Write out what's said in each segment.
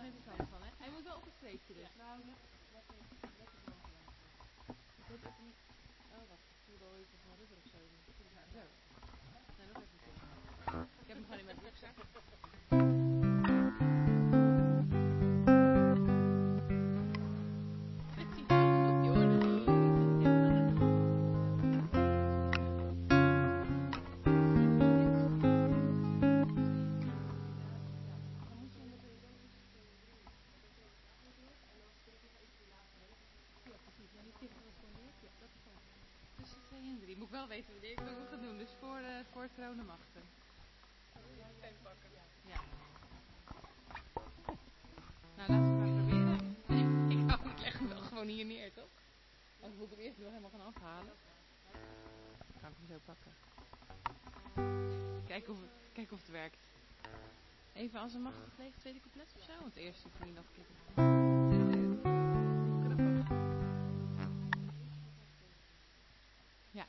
er verstand van, hè? Hij moet wel op het streepje dus. Nou, lekker bovenaan. Ik weet even niet... Oh, wacht. Ik voelde al iets van rubber of zo. Zo. Nee, nog even een keer. Ik heb hem gewoon in mijn broekzak. Moet ik wel weten wanneer ik dat moet gaan doen, dus voor het tronen machten. En pakken. Ja. Nou, laten we het maar proberen. Ik leg hem wel gewoon hier neer, toch? Want ik moet hem eerst nog helemaal gaan afhalen. Dan ga ik hem zo pakken. Kijken of het werkt. Even als een machtig leeg tweede couplet of zo, want eerst hoef je niet nog een keer. Ja.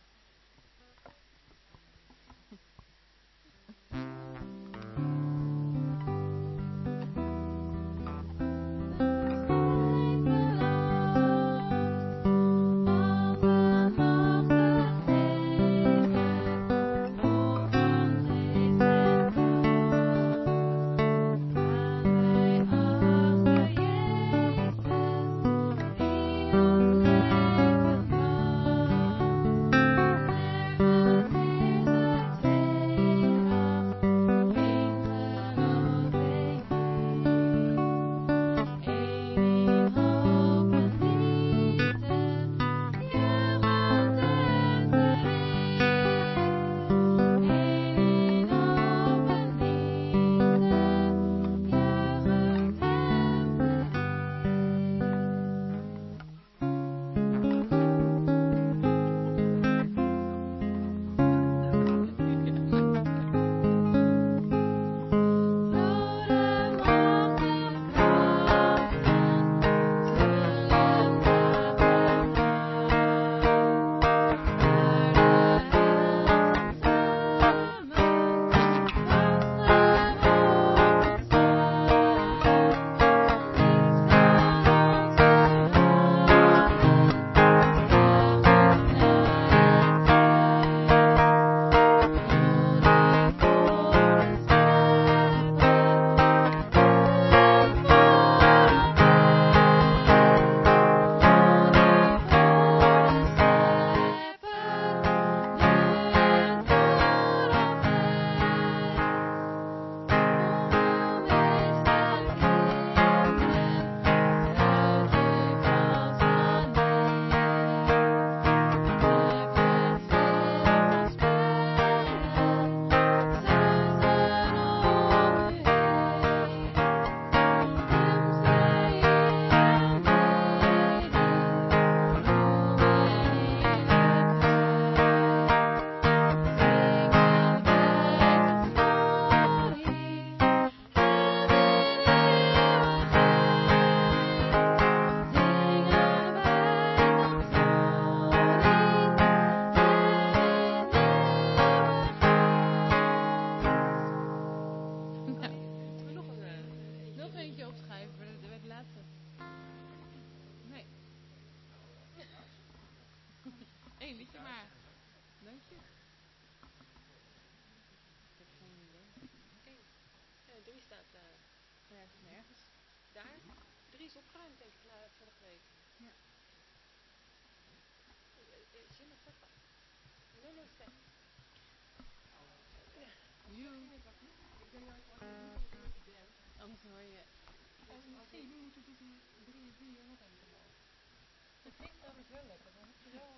Anders hoor je... Misschien moeten we die 3 en 4 nog even maken. Dat klinkt namelijk wel lekker. Dan heb je wel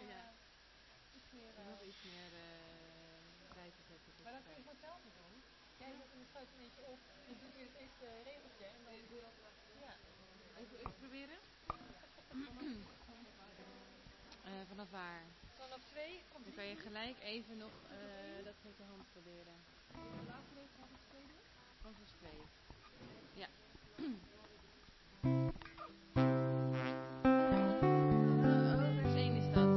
iets meer... nog iets meer bij te zetten. Maar dan kun je het gewoon hetzelfde doen. Jij sluit een beetje op en doet weer het eerste regeltje en dan doe je dat... Ja. Even proberen? Vanaf waar? Vanaf 2 komt dan kan je gelijk even nog dat met je hand proberen. De laatste lees van het 2 doen? Vanaf 2. Ja. Vers 1 is dat.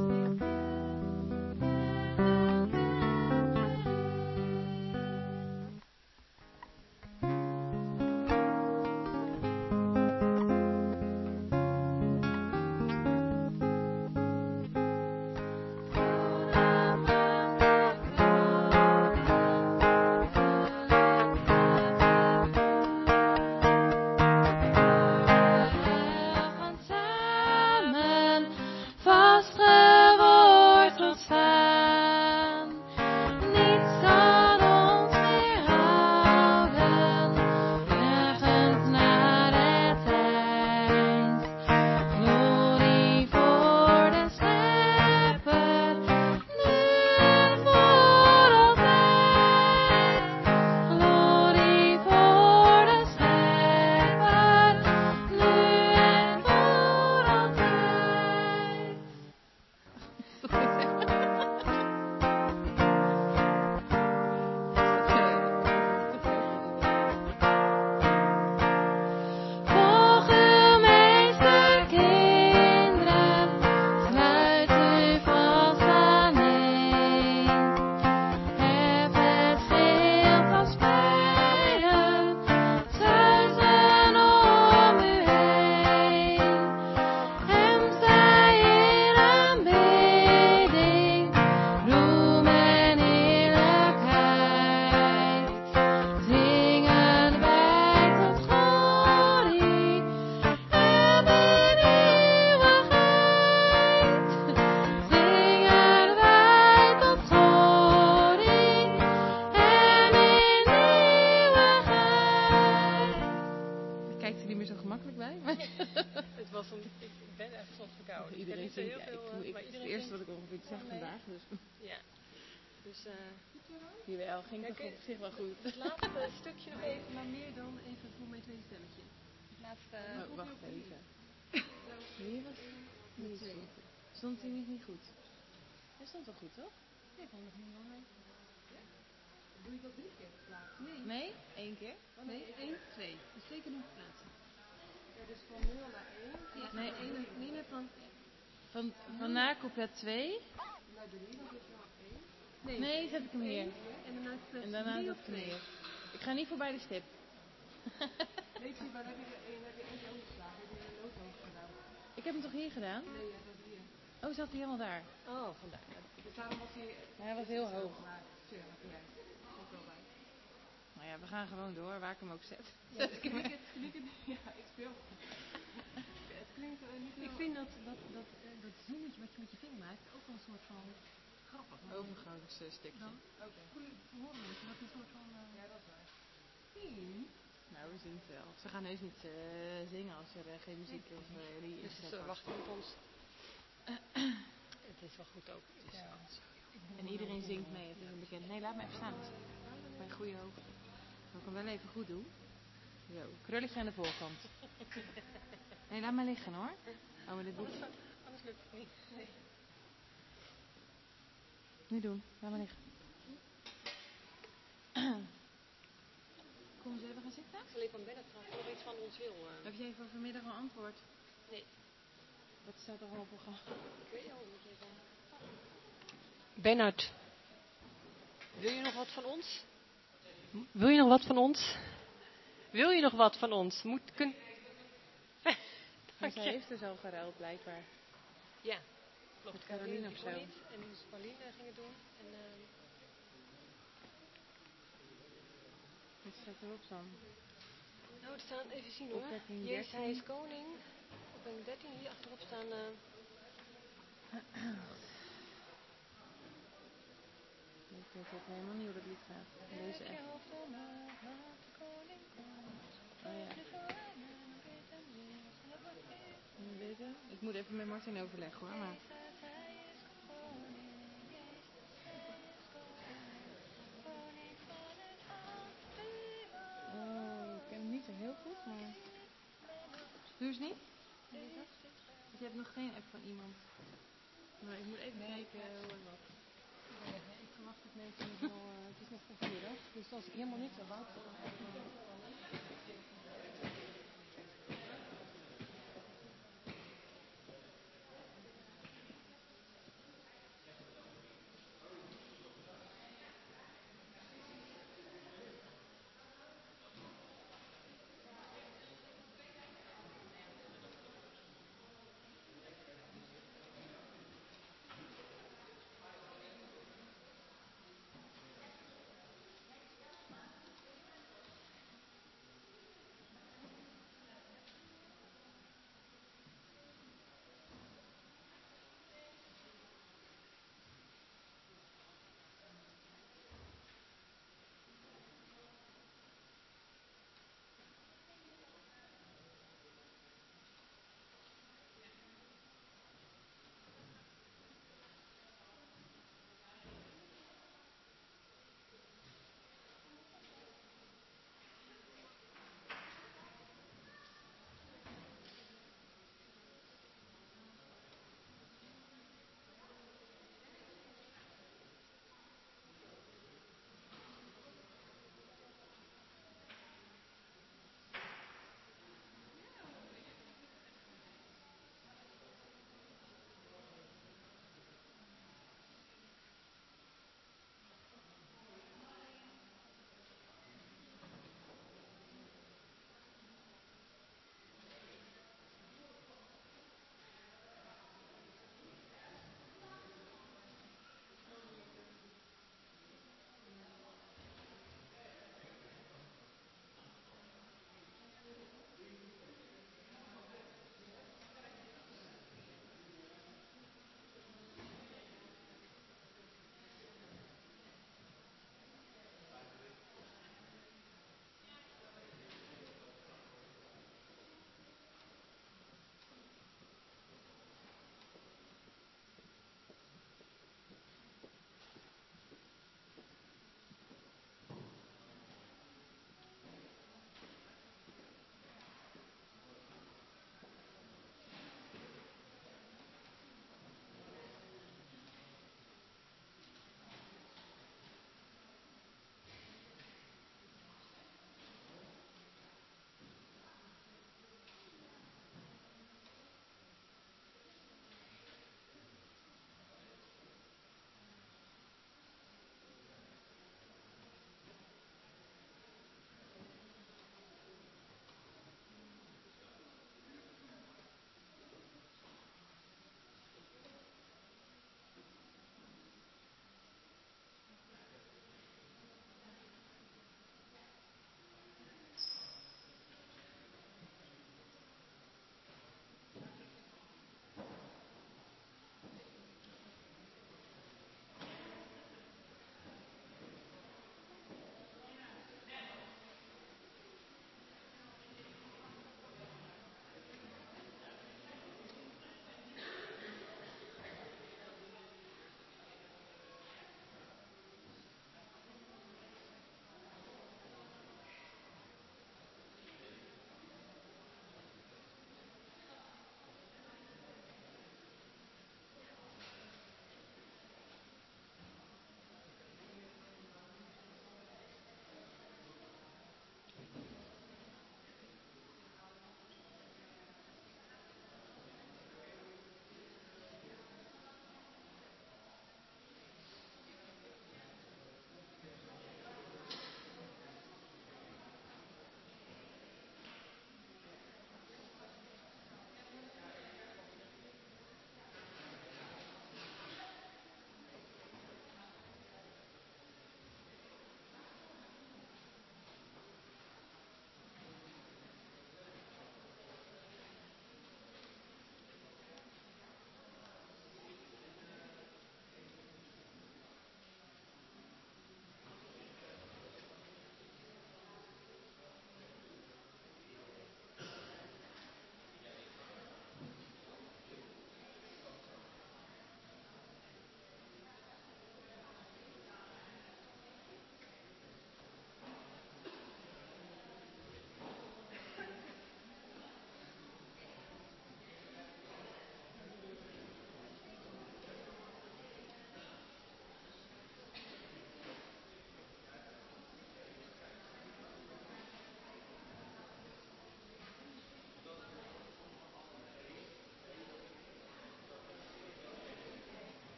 Ik ben echt soms verkouden. Iedereen ik heb niet zingt. zo heel Ja, veel, het maar is het iedereen eerste wat zingt. ik ongeveer te zeggen Nee. vandaag. Dus. Ja. Dus Jawel, ging Ja, toch op zich wel goed. het laatste stukje nog even. Maar meer dan even voor mijn tweede stemmetje. Het laatste. Wacht even. Hier was niet zo goed. Stond hij niet goed? Hij stond wel goed, toch? Nee, ik vond het nog niet belangrijk. Doe je dat 3 keer plaatsen? Nee, 1 keer. Nee, 1, 2. Dus 2 keer nog plaatsen. Ja, dus van 0 naar 1. Ja, nee, van na couplet 2. Naar 3, dan zit je op 1. Nee, zet ik hem hier. En daarna zet ik hem hier. Ik ga niet voorbij de stip. Nee, zie, maar heb je er 1 keer overgeslagen? Heb je een noodhoog gedaan? Ik heb hem toch hier gedaan? Nee, ja, dat hier. Oh, zat hij helemaal daar? Oh, vandaar. Dus daarom was hij... Hij was heel hoog. Maar, zeg maar, jij. Ook wel bij. Nou ja, we gaan gewoon door, waar ik hem ook zet. Ja, het klinkt, ja, ik speel. Het klinkt niet heel... Ik vind dat zoometje wat je met je vinger maakt ook wel een soort van grappig. Overgangsstukje. Dan horen mensen dat een soort van... Ja, dat is waar. Nou, we zien het wel. Ze gaan heus niet zingen als er geen muziek of die Dus ingezet ze wordt. wachten op ons. Het is wel goed ook. Het is En iedereen zingt mee, het is een bekend. Nee, laat me even staan. Bij goede hoog. Zal ik hem wel even goed doen? Zo, krulletje aan de voorkant. Nee, laat maar liggen hoor. Oh, maar dit doet... Anders lukt het niet. Nee. Nu doen, laat maar liggen. Kom eens even gaan zitten. Alleen van Bennett vraagt nog iets van ons wil. Heb jij voor vanmiddag al antwoord? Nee. Wat staat er allemaal op programma? Ik weet al, moet je even... Bernard, wil je nog wat van ons? Wil je nog wat van ons? Wil je nog wat van ons? Maar zij heeft dus al geruild blijkbaar. Ja, klopt. Met Caroline of zo. Niet. En dus Pauline ging het doen. En, Wat staat erop dan? nou, er staan, even zien hoor. Opwekking Jezus, 13. hij is koning. Opwekking 13, hier achterop staan... Ik weet ook helemaal niet hoe dat lied gaat. Deze echt. Oh ja. Deze? Ik moet even met Martin overleggen hoor. Maar... Oh, ik ken hem niet zo heel goed, maar... Doe eens niet? Je hebt nog geen app van iemand. Maar ik moet even kijken hoe en wat. Ik verwacht het mensen nog wel... het is nog vanmiddag. Dus als ik helemaal niks verwacht...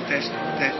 Test, test.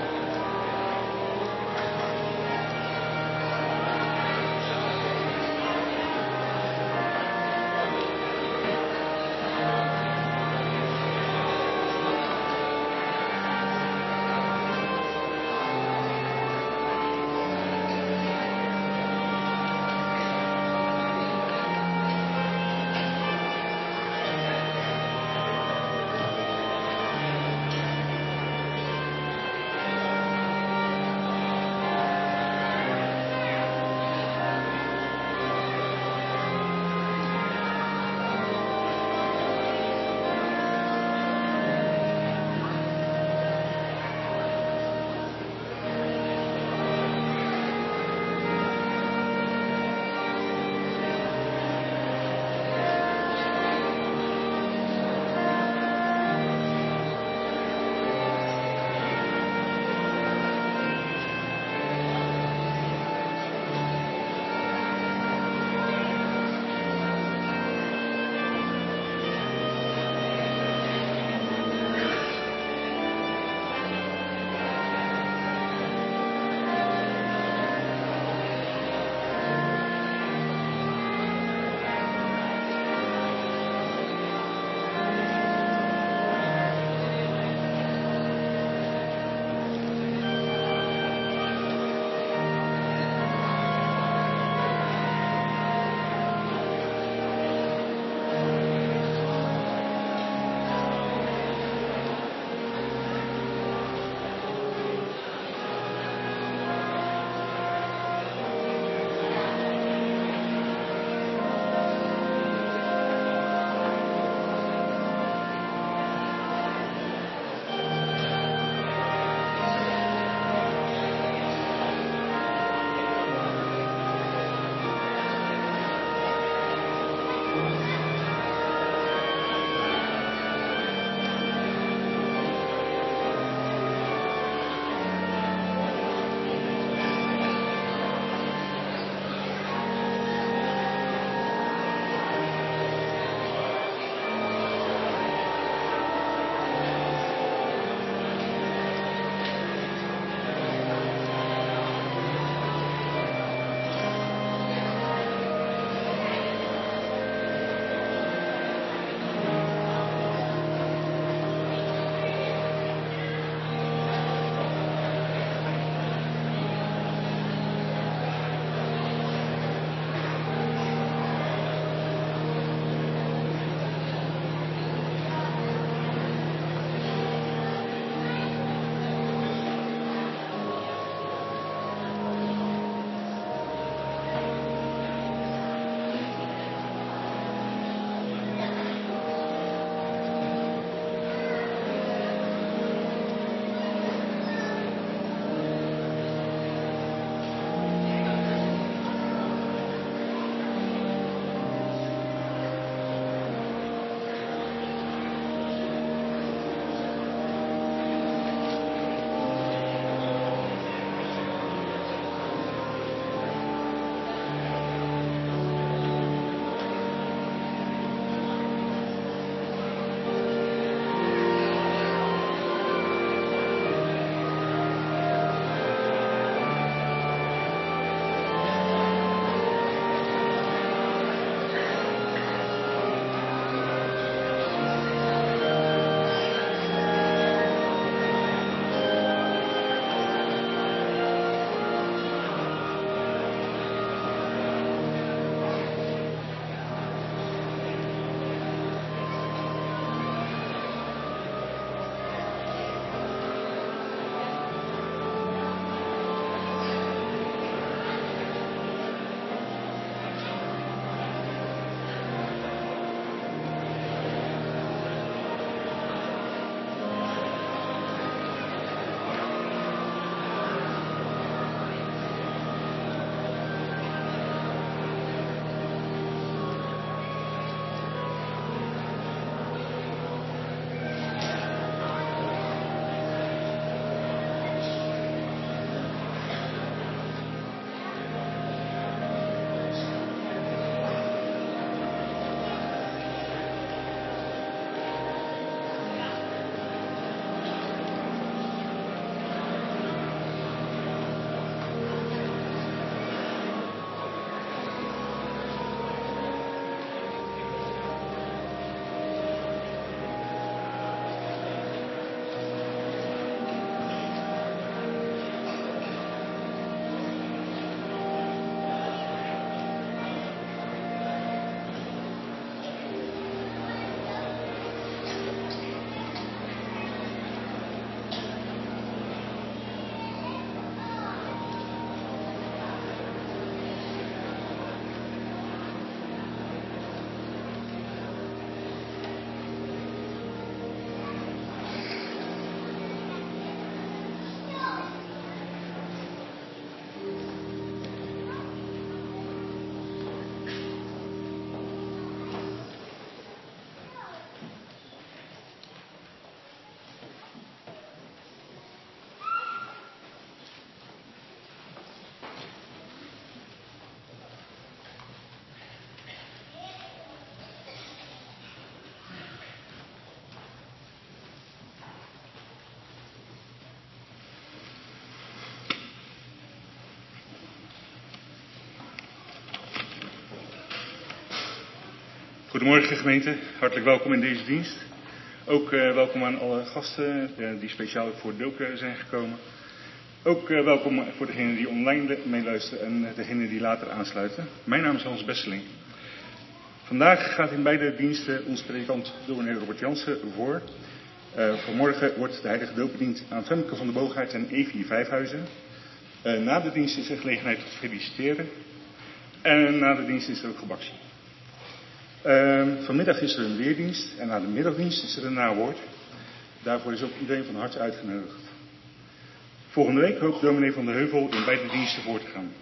Goedemorgen gemeente, hartelijk welkom in deze dienst. Ook welkom aan alle gasten die speciaal voor het doop zijn gekomen. Ook welkom voor degenen die online meeluisteren en degenen die later aansluiten. Mijn naam is Hans Besseling. Vandaag gaat in beide diensten onze predikant dominee Robert Jansen voor. Vanmorgen wordt de heilige doop bediend aan Femke van de Boogaard en Evie Vijfhuizen. Na de dienst is er gelegenheid tot feliciteren. En na de dienst is er ook gebakje. Vanmiddag is er een leerdienst en na de middagdienst is er een nawoord. Daarvoor is ook iedereen van harte uitgenodigd. Volgende week hoopt dominee van de Heuvel in beide diensten voor te gaan.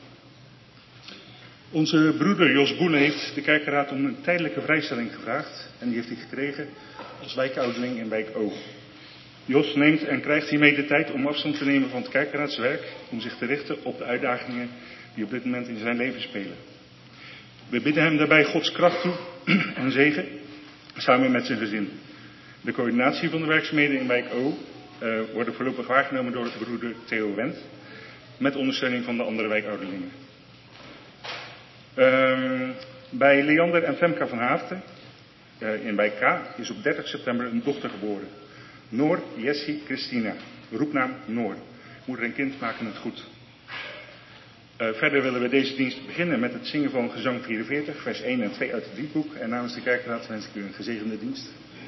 Onze broeder Jos Boele heeft de kerkenraad om een tijdelijke vrijstelling gevraagd en die heeft hij gekregen als wijkouderling in wijk O. Jos neemt en krijgt hiermee de tijd om afstand te nemen van het kerkenraadswerk om zich te richten op de uitdagingen die op dit moment in zijn leven spelen. We bidden hem daarbij Gods kracht toe en zegen samen met zijn gezin. De coördinatie van de werkzaamheden in wijk O worden voorlopig waargenomen door de broeder Theo Wendt met ondersteuning van de andere wijkouderlingen. Bij Leander en Femke van Haafden in wijk K is op 30 september een dochter geboren. Noor Jessie Christina, roepnaam Noor. Moeder en kind maken het goed. Verder willen we deze dienst beginnen met het zingen van gezang 44, vers 1 en 2 uit het liedboek. En namens de kerkraad wens ik u een gezegende dienst.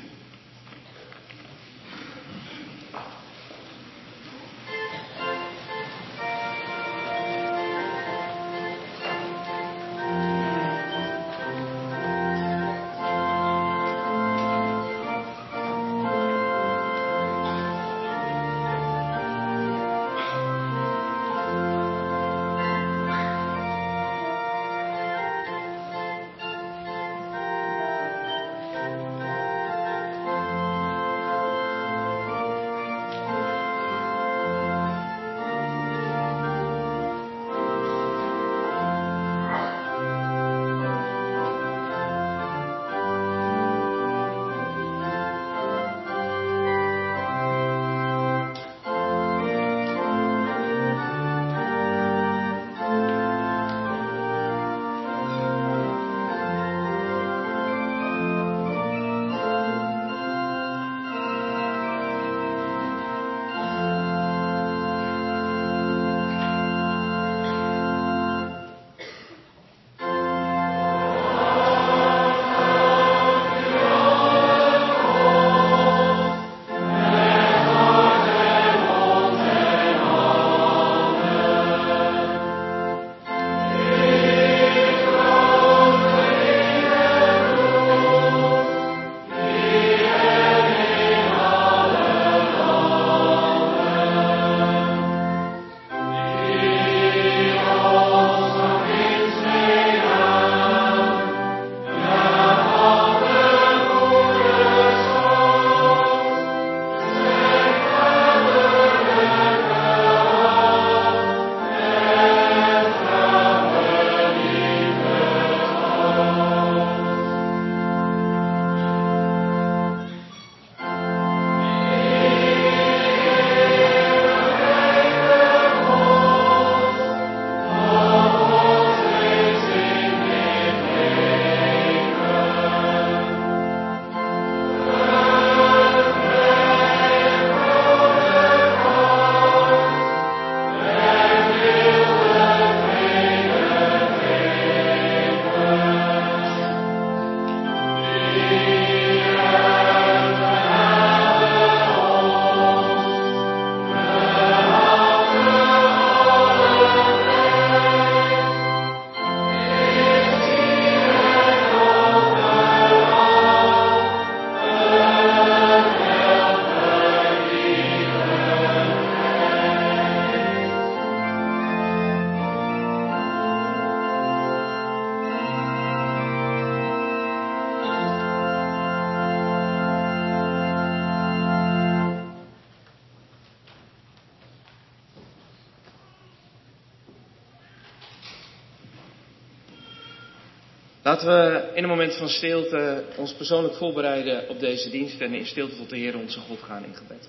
Laten we in een moment van stilte ons persoonlijk voorbereiden op deze dienst en in stilte tot de Heer onze God gaan in gebed.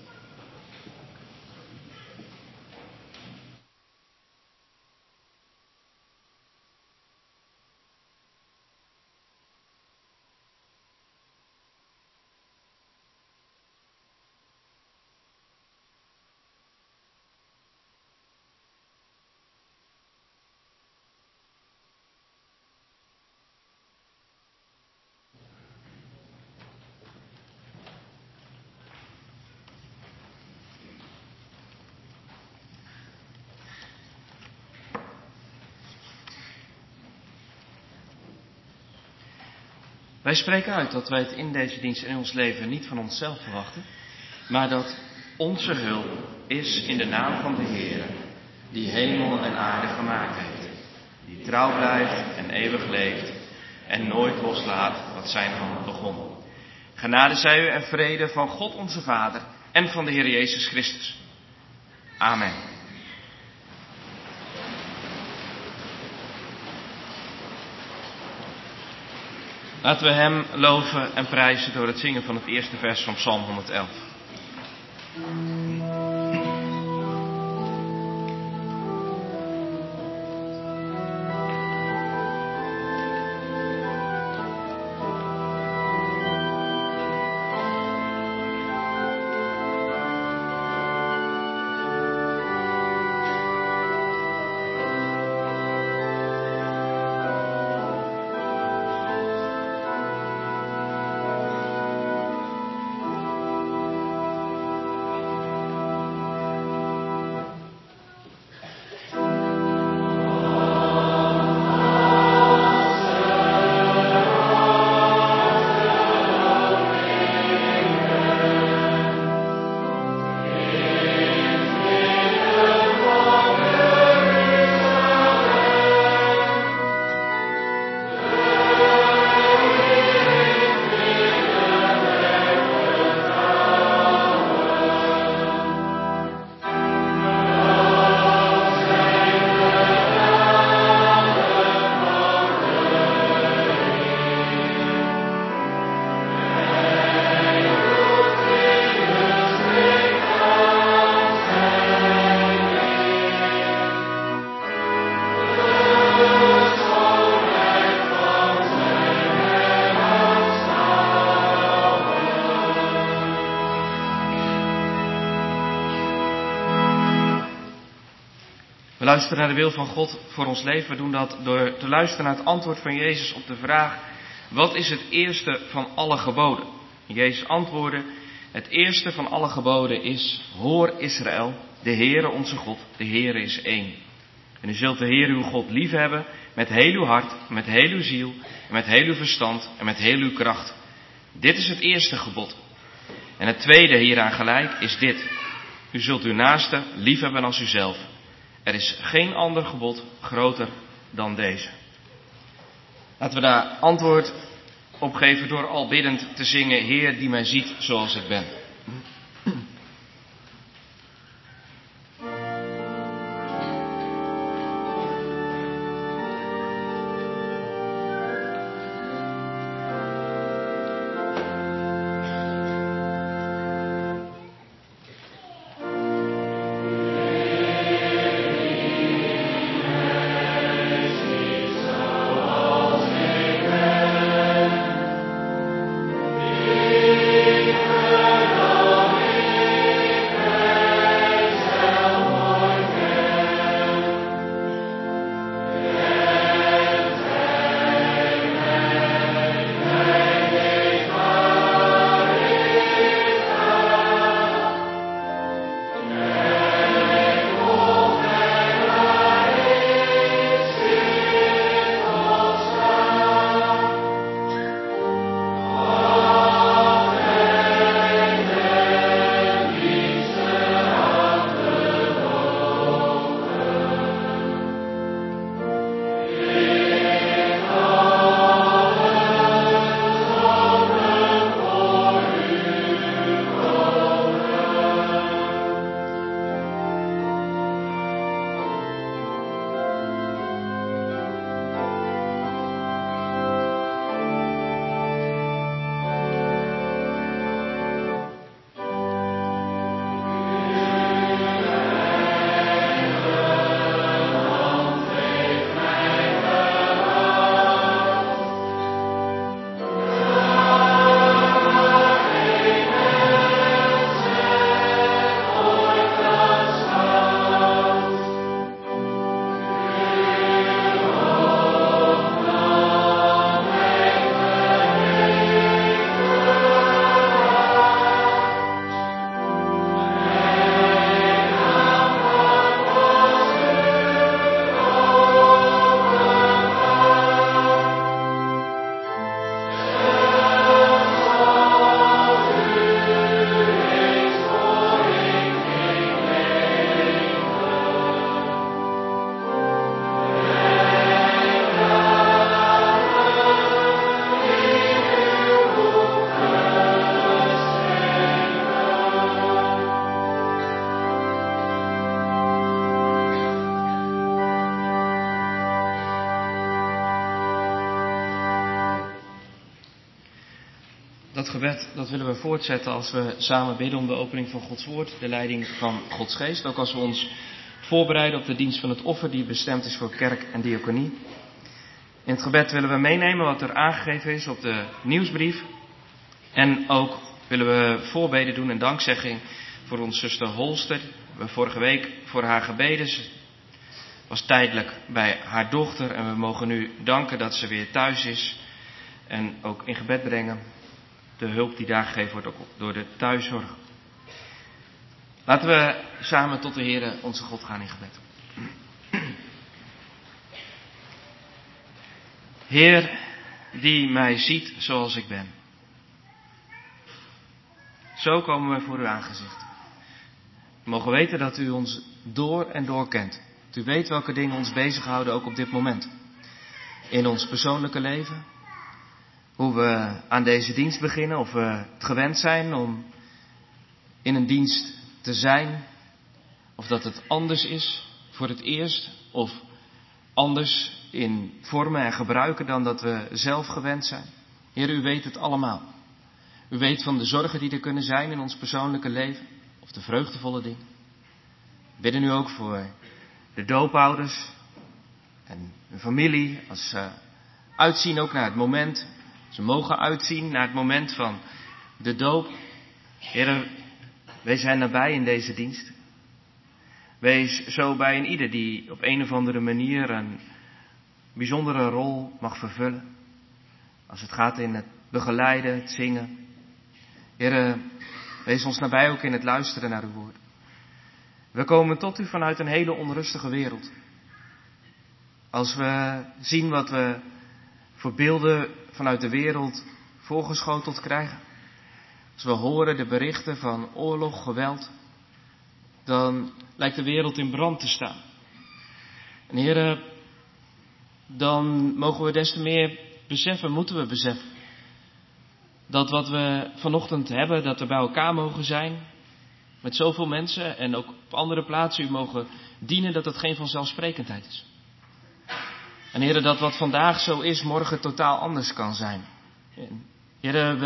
Wij spreken uit dat wij het in deze dienst en in ons leven niet van onszelf verwachten, maar dat onze hulp is in de naam van de Heer, die hemel en aarde gemaakt heeft, die trouw blijft en eeuwig leeft en nooit loslaat wat zijn hand begon. Genade zij u en vrede van God onze Vader en van de Heer Jezus Christus. Amen. Laten we hem loven en prijzen door het zingen van het eerste vers van Psalm 111. We luisteren naar de wil van God voor ons leven. We doen dat door te luisteren naar het antwoord van Jezus op de vraag: wat is het eerste van alle geboden? Jezus antwoordde: het eerste van alle geboden is: hoor Israël, de Heere onze God, de Heere is één. En u zult de Heere uw God liefhebben met heel uw hart, met heel uw ziel, en met heel uw verstand en met heel uw kracht. Dit is het eerste gebod. En het tweede hieraan gelijk is dit: u zult uw naaste liefhebben als uzelf. Er is geen ander gebod groter dan deze. Laten we daar antwoord op geven door al biddend te zingen: Heer die mij ziet zoals ik ben. Amen. Dat gebed, dat willen we voortzetten als we samen bidden om de opening van Gods woord, de leiding van Gods geest. Ook als we ons voorbereiden op de dienst van het offer die bestemd is voor kerk en diaconie. In het gebed willen we meenemen wat er aangegeven is op de nieuwsbrief. En ook willen we voorbeden doen en dankzegging voor onze zuster Holster. We hebben vorige week voor haar gebeden. Ze was tijdelijk bij haar dochter en we mogen nu danken dat ze weer thuis is. En ook in gebed brengen de hulp die daar gegeven wordt ook door de thuiszorg. Laten we samen tot de Heere onze God gaan in gebed. Heer, die mij ziet zoals ik ben. Zo komen we voor uw aangezicht. We mogen weten dat u ons door en door kent. Dat u weet welke dingen ons bezighouden ook op dit moment. In ons persoonlijke leven. Hoe we aan deze dienst beginnen. Of we het gewend zijn om in een dienst te zijn. Of dat het anders is voor het eerst. Of anders in vormen en gebruiken dan dat we zelf gewend zijn. Heer, u weet het allemaal. U weet van de zorgen die er kunnen zijn in ons persoonlijke leven. Of de vreugdevolle dingen. We bidden nu ook voor de doopouders. En hun familie. Als ze uitzien ook naar het moment. Ze mogen uitzien naar het moment van de doop. Heer, wees hen nabij in deze dienst. Wees zo bij een ieder die op een of andere manier een bijzondere rol mag vervullen. Als het gaat in het begeleiden, het zingen. Heer, wees ons nabij ook in het luisteren naar uw woord. We komen tot u vanuit een hele onrustige wereld. Als we zien wat we voor beelden vanuit de wereld voorgeschoteld krijgen. Als we horen de berichten van oorlog, geweld. Dan lijkt de wereld in brand te staan. En Heer, dan mogen we des te meer beseffen, moeten we beseffen. Dat wat we vanochtend hebben, dat we bij elkaar mogen zijn. Met zoveel mensen en ook op andere plaatsen u mogen dienen, dat het geen vanzelfsprekendheid is. En Heer, dat wat vandaag zo is, morgen totaal anders kan zijn. Heer,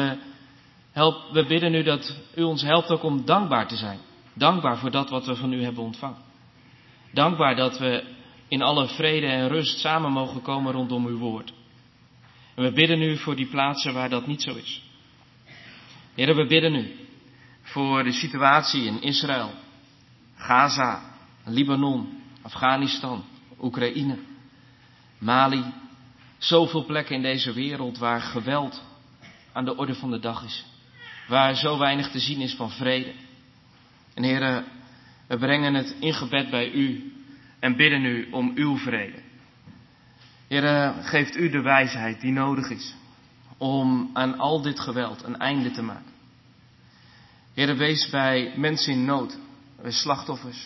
we bidden nu dat u ons helpt ook om dankbaar te zijn. Dankbaar voor dat wat we van u hebben ontvangen. Dankbaar dat we in alle vrede en rust samen mogen komen rondom uw woord. En we bidden nu voor die plaatsen waar dat niet zo is. Heer, we bidden nu voor de situatie in Israël, Gaza, Libanon, Afghanistan, Oekraïne, Mali. Zoveel plekken in deze wereld waar geweld aan de orde van de dag is. Waar zo weinig te zien is van vrede. En Heer, we brengen het in gebed bij u en bidden u om uw vrede. Heer, geeft u de wijsheid die nodig is om aan al dit geweld een einde te maken. Heer, wees bij mensen in nood, bij slachtoffers.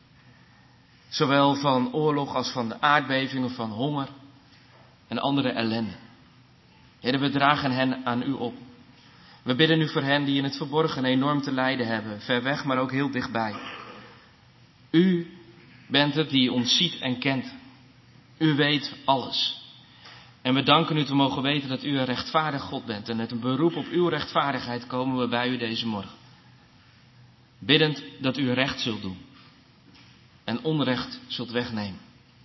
Zowel van oorlog als van de aardbeving of van honger en andere ellende. Heer, we dragen hen aan u op. We bidden u voor hen die in het verborgen enorm te lijden hebben, ver weg, maar ook heel dichtbij. U bent het die ons ziet en kent. U weet alles. En we danken u te mogen weten dat u een rechtvaardig God bent. En met een beroep op uw rechtvaardigheid komen we bij u deze morgen. Biddend dat u recht zult doen. En onrecht zult wegnemen.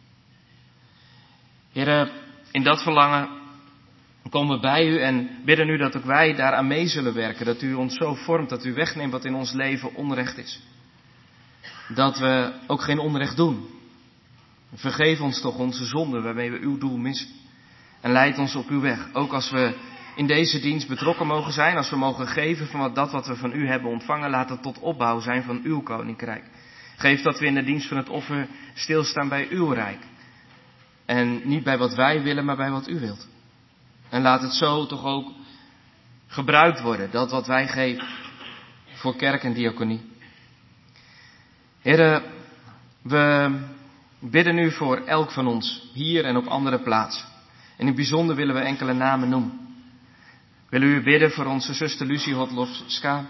Heer, in dat verlangen komen we bij u en bidden u dat ook wij daaraan mee zullen werken. Dat u ons zo vormt, dat u wegneemt wat in ons leven onrecht is. Dat we ook geen onrecht doen. Vergeef ons toch onze zonden waarmee we uw doel missen. En leid ons op uw weg. Ook als we in deze dienst betrokken mogen zijn. Als we mogen geven van dat wat we van u hebben ontvangen. Laat het tot opbouw zijn van uw koninkrijk. Geef dat we in de dienst van het offer stilstaan bij uw rijk. En niet bij wat wij willen, maar bij wat u wilt. En laat het zo toch ook gebruikt worden. Dat wat wij geven voor kerk en diaconie. Heren, we bidden u voor elk van ons, hier en op andere plaatsen. En in het bijzonder willen we enkele namen noemen. We willen u bidden voor onze zuster Lucie Hodlowska,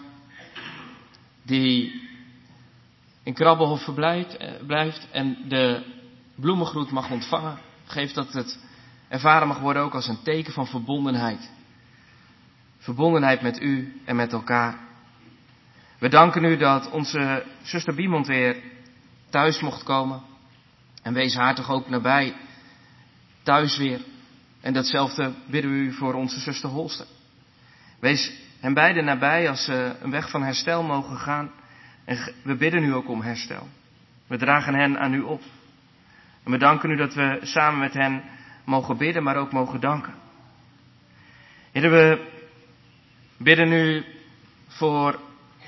die in Krabbelhof blijft en de bloemengroet mag ontvangen. Geef dat het ervaren mag worden ook als een teken van verbondenheid. verbondenheid met u en met elkaar. We danken u dat onze zuster Biemond weer thuis mocht komen. En wees haar toch ook nabij, thuis weer. En datzelfde bidden we u voor onze zuster Holster. Wees hen beiden nabij als ze een weg van herstel mogen gaan. En we bidden u ook om herstel. We dragen hen aan u op. En we danken u dat we samen met hen mogen bidden, maar ook mogen danken. Heer, we bidden u voor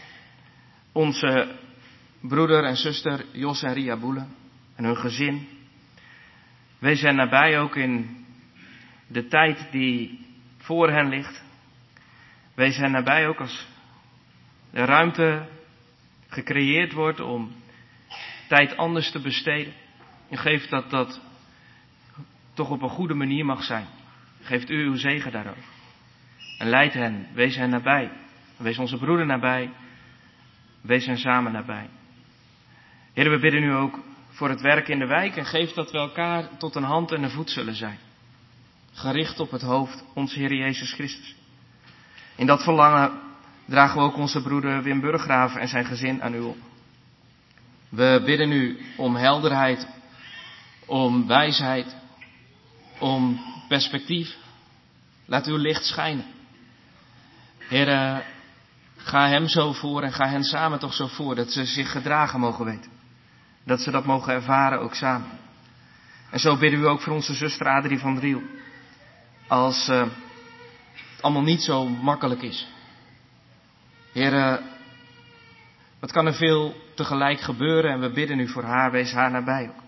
onze broeder en zuster Jos en Ria Boele en hun gezin. Wees hen nabij ook in de tijd die voor hen ligt. Wees hen nabij ook als de ruimte gecreëerd wordt om tijd anders te besteden. En geef dat dat toch op een goede manier mag zijn. Geeft u uw zegen daarover. En leid hen, wees hen nabij. Wees onze broeder nabij. Wees hen samen nabij. Heer, we bidden u ook voor het werk in de wijk en geef dat we elkaar tot een hand en een voet zullen zijn. Gericht op het hoofd, onze Heer Jezus Christus. In dat verlangen dragen we ook onze broeder Wim Burggraven en zijn gezin aan u op. We bidden u om helderheid, om wijsheid, om perspectief. Laat uw licht schijnen. Heer, ga hem zo voor en ga hen samen toch zo voor dat ze zich gedragen mogen weten. Dat ze dat mogen ervaren ook samen. En zo bidden we ook voor onze zuster Adrie van Driel. Als het allemaal niet zo makkelijk is. Heer, wat kan er veel tegelijk gebeuren en we bidden u voor haar, wees haar nabij ook.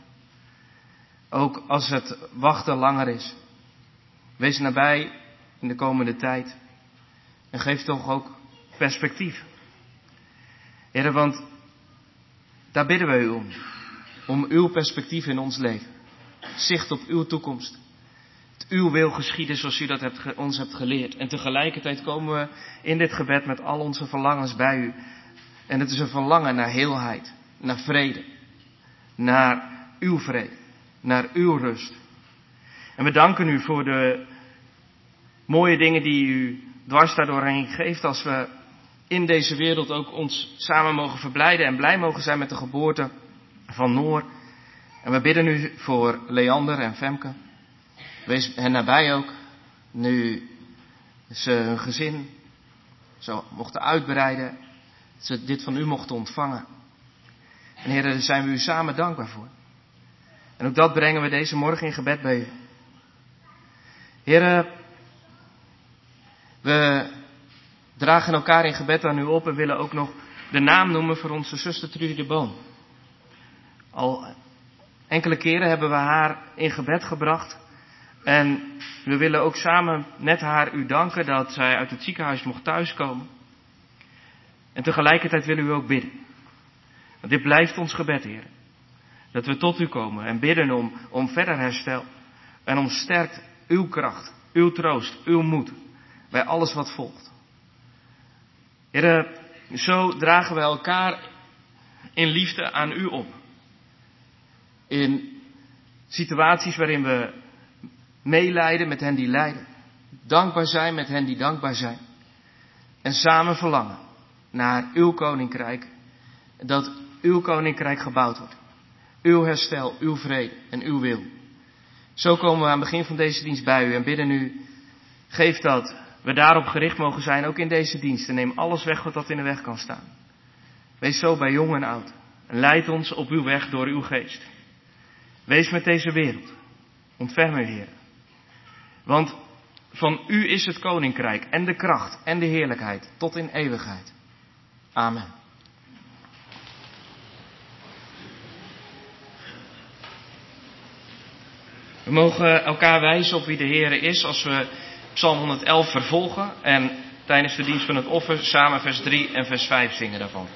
Ook als het wachten langer is. Wees nabij in de komende tijd. En geef toch ook perspectief. Heer, want daar bidden we u om. Om uw perspectief in ons leven. Zicht op uw toekomst. Het uw wil geschieden zoals u dat ons hebt geleerd. En tegelijkertijd komen we in dit gebed met al onze verlangens bij u. En het is een verlangen naar heelheid. Naar vrede. Naar uw vrede. Naar uw rust. En we danken u voor de mooie dingen die u dwars daardoorheen geeft. Als we in deze wereld ook ons samen mogen verblijden en blij mogen zijn met de geboorte van Noor. En we bidden u voor Leander en Femke. Wees hen nabij ook. Nu ze hun gezin zo mochten uitbreiden. Ze dit van u mochten ontvangen. En Heer, daar zijn we u samen dankbaar voor. En ook dat brengen we deze morgen in gebed bij u. Heer, we dragen elkaar in gebed aan u op en willen ook nog de naam noemen voor onze zuster Trudy de Boom. Al enkele keren hebben we haar in gebed gebracht. En we willen ook samen met haar u danken dat zij uit het ziekenhuis mocht thuiskomen. En tegelijkertijd willen we u ook bidden. Want dit blijft ons gebed, Heer. Dat we tot u komen en bidden om verder herstel. En om sterkt uw kracht, uw troost, uw moed bij alles wat volgt. Heer, zo dragen we elkaar in liefde aan u op. In situaties waarin we meelijden met hen die lijden. Dankbaar zijn met hen die dankbaar zijn. En samen verlangen naar uw koninkrijk. Dat uw koninkrijk gebouwd wordt. Uw herstel, uw vrede en uw wil. Zo komen we aan het begin van deze dienst bij u en bidden u. Geef dat we daarop gericht mogen zijn, ook in deze dienst. En neem alles weg wat dat in de weg kan staan. Wees zo bij jong en oud. En leid ons op uw weg door uw geest. Wees met deze wereld. Ontferm u, Heer. Want van u is het koninkrijk en de kracht en de heerlijkheid tot in eeuwigheid. Amen. We mogen elkaar wijzen op wie de Heer is als we Psalm 111 vervolgen en tijdens de dienst van het offer samen vers 3 en vers 5 zingen daarvan.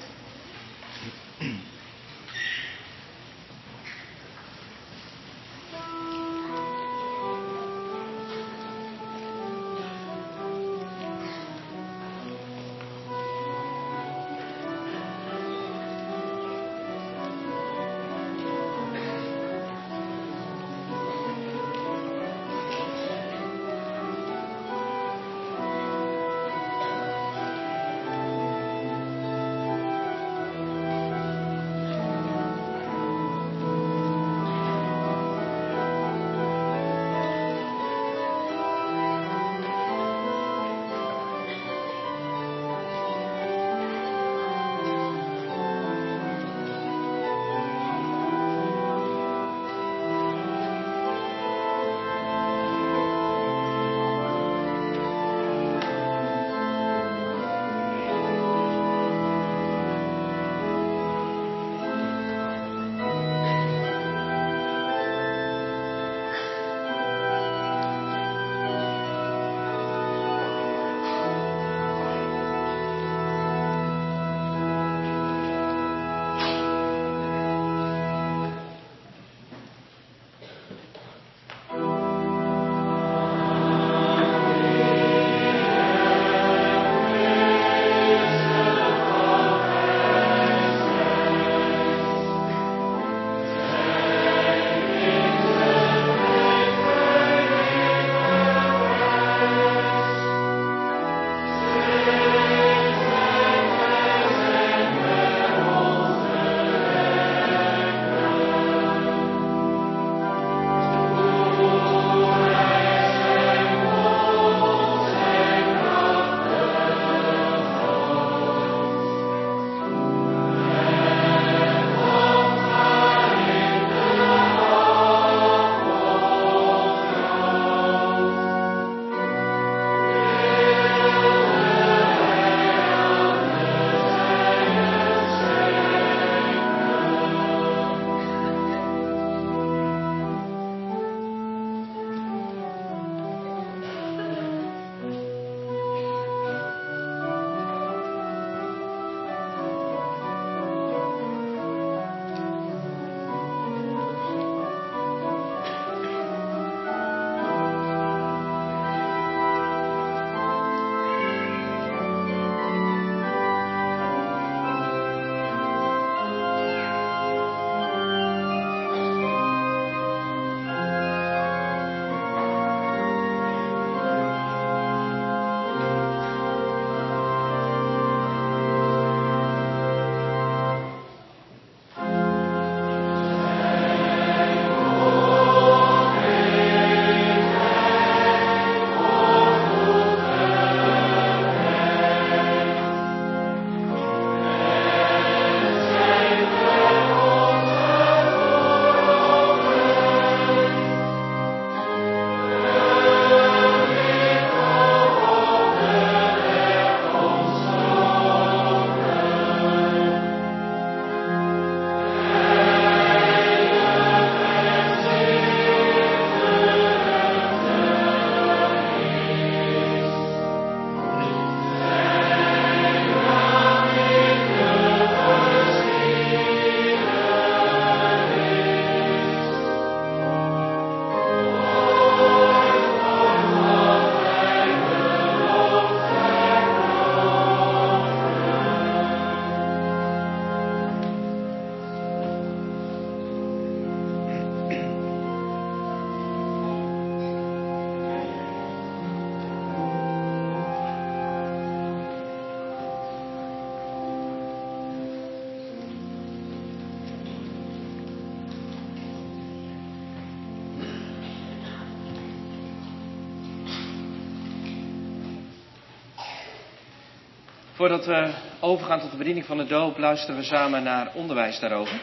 Voordat we overgaan tot de bediening van de doop, luisteren we samen naar onderwijs daarover.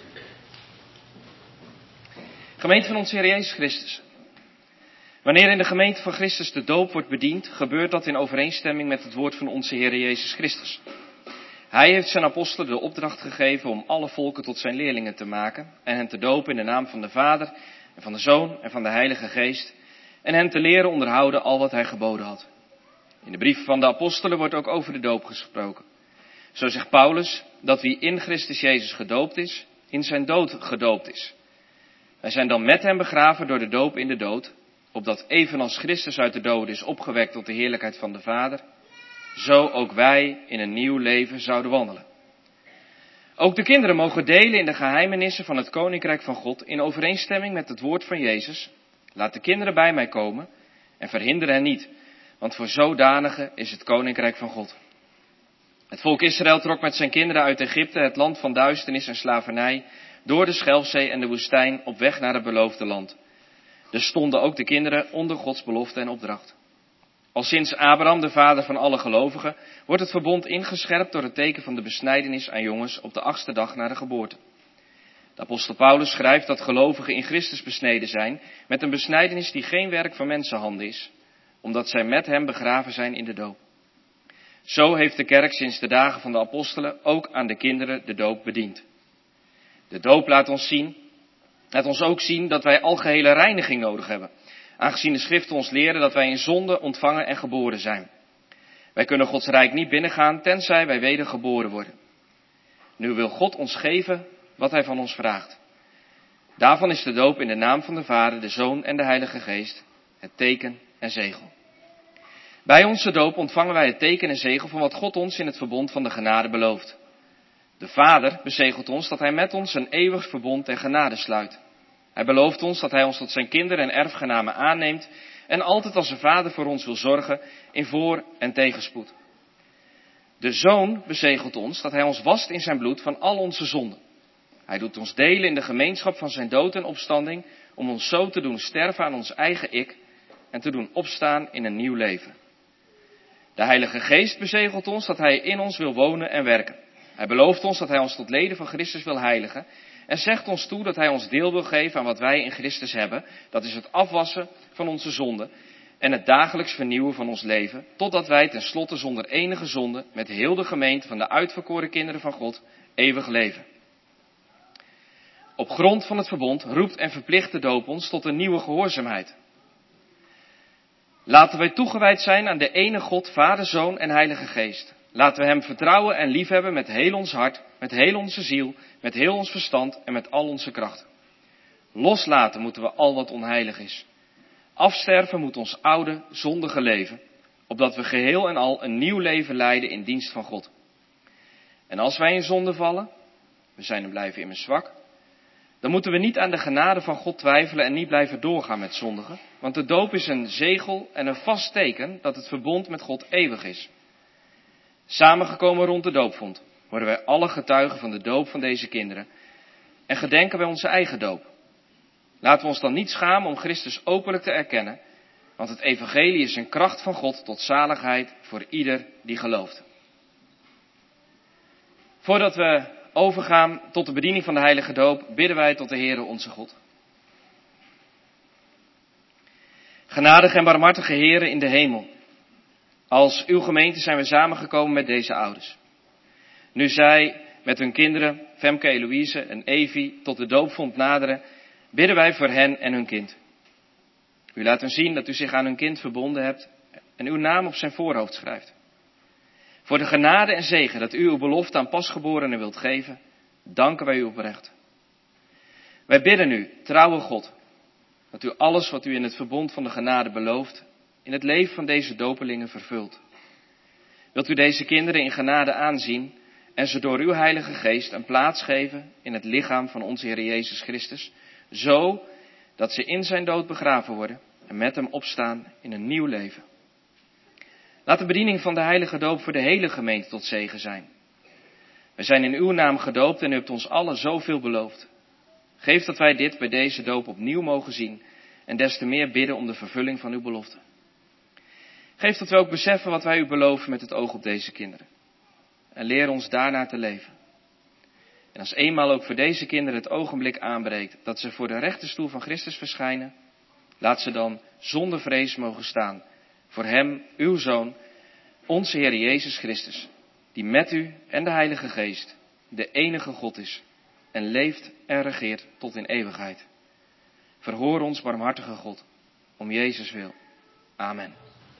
Gemeente van onze Heer Jezus Christus. Wanneer in de gemeente van Christus de doop wordt bediend, gebeurt dat in overeenstemming met het woord van onze Heer Jezus Christus. Hij heeft zijn apostelen de opdracht gegeven om alle volken tot zijn leerlingen te maken en hen te dopen in de naam van de Vader en van de Zoon en van de Heilige Geest en hen te leren onderhouden al wat hij geboden had. In de brief van de apostelen wordt ook over de doop gesproken. Zo zegt Paulus dat wie in Christus Jezus gedoopt is, in zijn dood gedoopt is. Wij zijn dan met hem begraven door de doop in de dood, opdat evenals Christus uit de doden is opgewekt tot de heerlijkheid van de Vader, zo ook wij in een nieuw leven zouden wandelen. Ook de kinderen mogen delen in de geheimenissen van het Koninkrijk van God in overeenstemming met het woord van Jezus. Laat de kinderen bij mij komen en verhinder hen niet, want voor zodanigen is het Koninkrijk van God. Het volk Israël trok met zijn kinderen uit Egypte, het land van duisternis en slavernij, door de Schelfzee en de woestijn op weg naar het beloofde land. Dus stonden ook de kinderen onder Gods belofte en opdracht. Al sinds Abraham, de vader van alle gelovigen, wordt het verbond ingescherpt door het teken van de besnijdenis aan jongens op de 8e dag na de geboorte. De apostel Paulus schrijft dat gelovigen in Christus besneden zijn met een besnijdenis die geen werk van mensenhanden is, omdat zij met hem begraven zijn in de doop. Zo heeft de kerk sinds de dagen van de apostelen ook aan de kinderen de doop bediend. De doop laat ons ook zien dat wij algehele reiniging nodig hebben, aangezien de schriften ons leren dat wij in zonde ontvangen en geboren zijn. Wij kunnen Gods rijk niet binnengaan, tenzij wij wedergeboren worden. Nu wil God ons geven wat hij van ons vraagt. Daarvan is de doop in de naam van de Vader, de Zoon en de Heilige Geest, het teken en zegel. Bij onze doop ontvangen wij het teken en zegel van wat God ons in het verbond van de genade belooft. De Vader bezegelt ons dat hij met ons een eeuwig verbond en genade sluit. Hij belooft ons dat hij ons tot zijn kinderen en erfgenamen aanneemt en altijd als een vader voor ons wil zorgen in voor- en tegenspoed. De Zoon bezegelt ons dat hij ons wast in zijn bloed van al onze zonden. Hij doet ons delen in de gemeenschap van zijn dood en opstanding om ons zo te doen sterven aan ons eigen ik en te doen opstaan in een nieuw leven. De Heilige Geest bezegelt ons dat hij in ons wil wonen en werken. Hij belooft ons dat hij ons tot leden van Christus wil heiligen en zegt ons toe dat hij ons deel wil geven aan wat wij in Christus hebben. Dat is het afwassen van onze zonden en het dagelijks vernieuwen van ons leven, totdat wij tenslotte zonder enige zonde met heel de gemeente van de uitverkoren kinderen van God eeuwig leven. Op grond van het verbond roept en verplicht de doop ons tot een nieuwe gehoorzaamheid. Laten wij toegewijd zijn aan de ene God, Vader, Zoon en Heilige Geest. Laten we hem vertrouwen en liefhebben met heel ons hart, met heel onze ziel, met heel ons verstand en met al onze krachten. Loslaten moeten we al wat onheilig is. Afsterven moet ons oude, zondige leven, opdat we geheel en al een nieuw leven leiden in dienst van God. En als wij in zonde vallen, we zijn en blijven immers zwak, dan moeten we niet aan de genade van God twijfelen en niet blijven doorgaan met zondigen, want de doop is een zegel en een vast teken dat het verbond met God eeuwig is. Samengekomen rond de doopvond worden wij alle getuigen van de doop van deze kinderen en gedenken wij onze eigen doop. Laten we ons dan niet schamen om Christus openlijk te erkennen, want het evangelie is een kracht van God tot zaligheid voor ieder die gelooft. Voordat we overgaan tot de bediening van de heilige doop, bidden wij tot de Heere onze God. Genadige en barmhartige Heere in de hemel, als uw gemeente zijn we samengekomen met deze ouders. Nu zij met hun kinderen, Femke, Eloïse en Evi, tot de doopvond naderen, bidden wij voor hen en hun kind. U laat hen zien dat u zich aan hun kind verbonden hebt en uw naam op zijn voorhoofd schrijft. Voor de genade en zegen dat u uw belofte aan pasgeborenen wilt geven, danken wij u oprecht. Wij bidden u, trouwe God, dat u alles wat u in het verbond van de genade belooft, in het leven van deze dopelingen vervult. Wilt u deze kinderen in genade aanzien en ze door uw Heilige Geest een plaats geven in het lichaam van onze Heer Jezus Christus, zo dat ze in zijn dood begraven worden en met hem opstaan in een nieuw leven. Laat de bediening van de heilige doop voor de hele gemeente tot zegen zijn. Wij zijn in uw naam gedoopt en u hebt ons allen zoveel beloofd. Geef dat wij dit bij deze doop opnieuw mogen zien en des te meer bidden om de vervulling van uw belofte. Geef dat wij ook beseffen wat wij u beloven met het oog op deze kinderen. en leer ons daarna te leven. En als eenmaal ook voor deze kinderen het ogenblik aanbreekt dat ze voor de rechterstoel van Christus verschijnen, laat ze dan zonder vrees mogen staan voor hem, uw Zoon, onze Heer Jezus Christus, die met u en de Heilige Geest de enige God is en leeft en regeert tot in eeuwigheid. Verhoor ons, barmhartige God, om Jezus wil. Amen.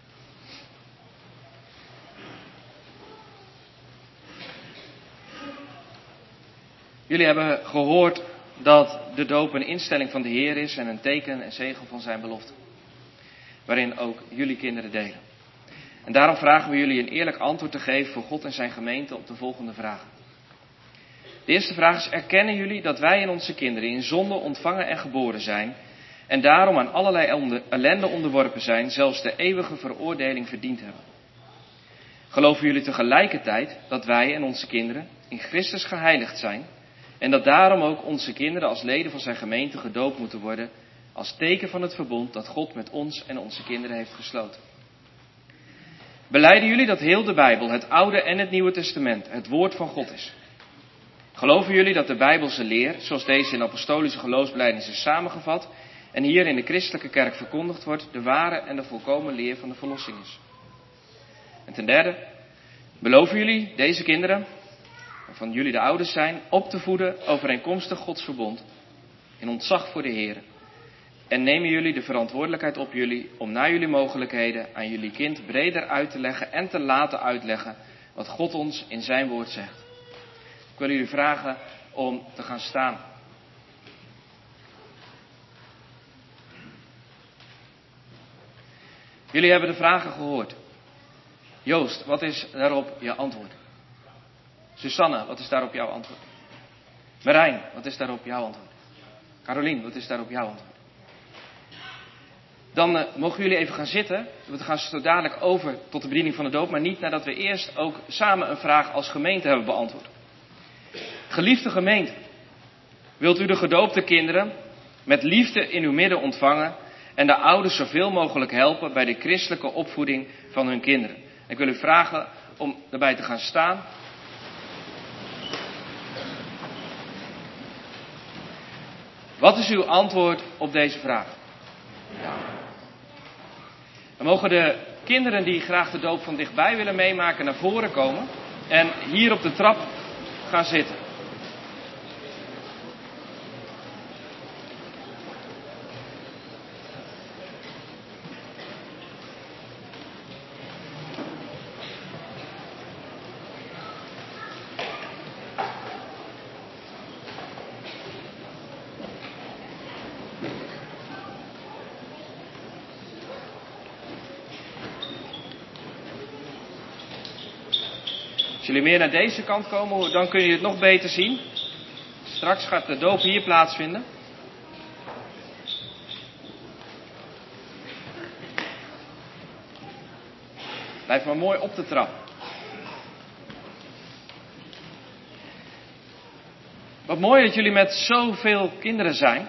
Jullie hebben gehoord dat de doop een instelling van de Heer is en een teken en zegel van zijn belofte, waarin ook jullie kinderen delen. En daarom vragen we jullie een eerlijk antwoord te geven voor God en zijn gemeente op de volgende vragen. De eerste vraag is: erkennen jullie dat wij en onze kinderen in zonde ontvangen en geboren zijn en daarom aan allerlei ellende onderworpen zijn, zelfs de eeuwige veroordeling verdiend hebben? Geloven jullie tegelijkertijd dat wij en onze kinderen in Christus geheiligd zijn en dat daarom ook onze kinderen als leden van zijn gemeente gedoopt moeten worden als teken van het verbond dat God met ons en onze kinderen heeft gesloten? Belijden jullie dat heel de Bijbel, het Oude en het Nieuwe Testament, het woord van God is? Geloven jullie dat de Bijbelse leer, zoals deze in apostolische geloofsbelijdenis is samengevat en hier in de christelijke kerk verkondigd wordt, de ware en de volkomen leer van de verlossing is? En ten derde, beloven jullie deze kinderen, waarvan jullie de ouders zijn, op te voeden overeenkomstig Gods verbond, in ontzag voor de Heer? En nemen jullie de verantwoordelijkheid op jullie om naar jullie mogelijkheden aan jullie kind breder uit te leggen en te laten uitleggen wat God ons in zijn woord zegt? Ik wil jullie vragen om te gaan staan. Jullie hebben de vragen gehoord. Joost, wat is daarop je antwoord? Susanne, wat is daarop jouw antwoord? Marijn, wat is daarop jouw antwoord? Carolien, wat is daarop jouw antwoord? Dan mogen jullie even gaan zitten. We gaan zo dadelijk over tot de bediening van de doop, maar niet nadat we eerst ook samen een vraag als gemeente hebben beantwoord. Geliefde gemeente, wilt u de gedoopte kinderen met liefde in uw midden ontvangen en de ouders zoveel mogelijk helpen bij de christelijke opvoeding van hun kinderen? Ik wil u vragen om erbij te gaan staan. Wat is uw antwoord op deze vraag? Ja. Dan mogen de kinderen die graag de doop van dichtbij willen meemaken naar voren komen en hier op de trap gaan zitten. Als jullie meer naar deze kant komen, dan kun je het nog beter zien. Straks gaat de doop hier plaatsvinden. Blijf maar mooi op de trap. Wat mooi dat jullie met zoveel kinderen zijn.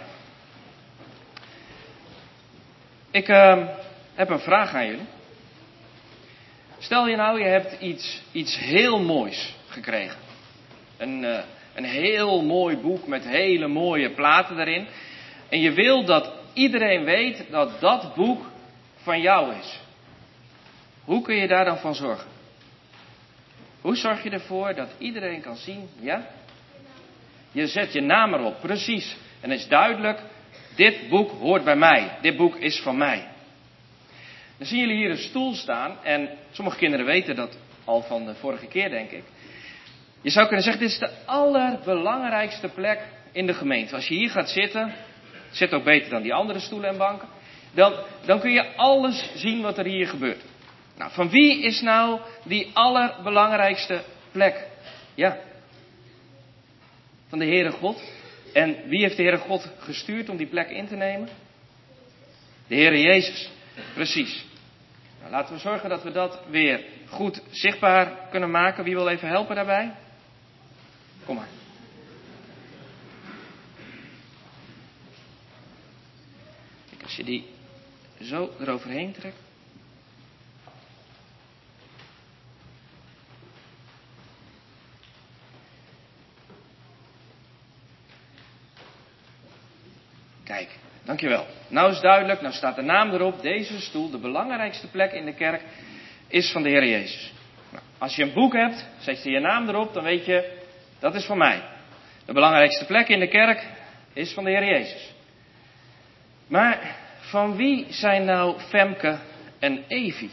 Ik heb een vraag aan jullie. Stel je nou, je hebt iets heel moois gekregen. Een heel mooi boek met hele mooie platen erin. En je wil dat iedereen weet dat dat boek van jou is. Hoe kun je daar dan van zorgen? Hoe zorg je ervoor dat iedereen kan zien, ja? Je zet je naam erop, precies. En het is duidelijk, dit boek hoort bij mij. Dit boek is van mij. Dan zien jullie hier een stoel staan en sommige kinderen weten dat al van de vorige keer, denk ik. Je zou kunnen zeggen, dit is de allerbelangrijkste plek in de gemeente. Als je hier gaat zitten, zit ook beter dan die andere stoelen en banken, dan kun je alles zien wat er hier gebeurt. Nou, van wie is nou die allerbelangrijkste plek? Ja, van de Heere God. En wie heeft de Heere God gestuurd om die plek in te nemen? De Heere Jezus, precies. Nou, laten we zorgen dat we dat weer goed zichtbaar kunnen maken. Wie wil even helpen daarbij? Kom maar. Kijk, als je die zo eroverheen trekt. Kijk, dankjewel. Nou is duidelijk, nou staat de naam erop. Deze stoel, de belangrijkste plek in de kerk, is van de Heer Jezus. Nou, als je een boek hebt, zet je je naam erop, dan weet je, dat is van mij. De belangrijkste plek in de kerk is van de Heer Jezus. Maar van wie zijn nou Femke en Evi?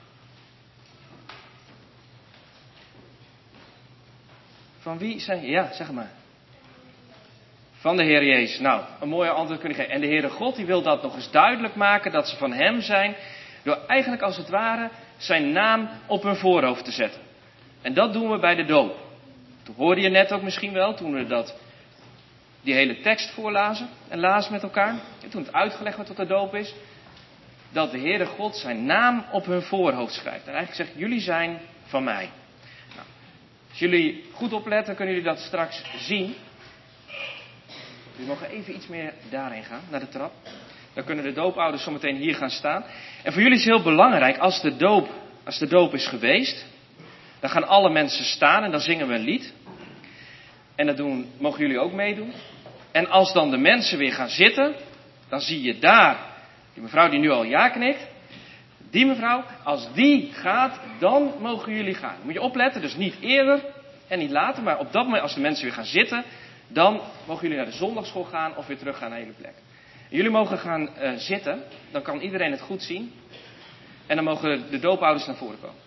Van wie zijn, ja, zeg maar. Van de Heer Jezus. Nou, een mooie antwoord kunnen geven. En de Heere God die wil dat nog eens duidelijk maken, dat ze van hem zijn, door eigenlijk als het ware zijn naam op hun voorhoofd te zetten. En dat doen we bij de doop. Toen hoorde je net ook misschien wel, toen we die hele tekst voorlazen en lazen met elkaar. En toen het uitgelegd werd wat de doop is. Dat de Heere God zijn naam op hun voorhoofd schrijft. En eigenlijk zegt, jullie zijn van mij. Nou, als jullie goed opletten, kunnen jullie dat straks zien. Jullie mogen even iets meer daarheen gaan, naar de trap. Dan kunnen de doopouders zometeen hier gaan staan. En voor jullie is heel belangrijk, als de doop is geweest, dan gaan alle mensen staan en dan zingen we een lied. En dat mogen jullie ook meedoen. En als dan de mensen weer gaan zitten, dan zie je daar, die mevrouw die nu al ja knikt, die mevrouw, als die gaat, dan mogen jullie gaan. Moet je opletten, dus niet eerder en niet later, maar op dat moment als de mensen weer gaan zitten, dan mogen jullie naar de zondagschool gaan of weer terug gaan naar de hele plek. En jullie mogen gaan zitten, dan kan iedereen het goed zien. En dan mogen de doopouders naar voren komen.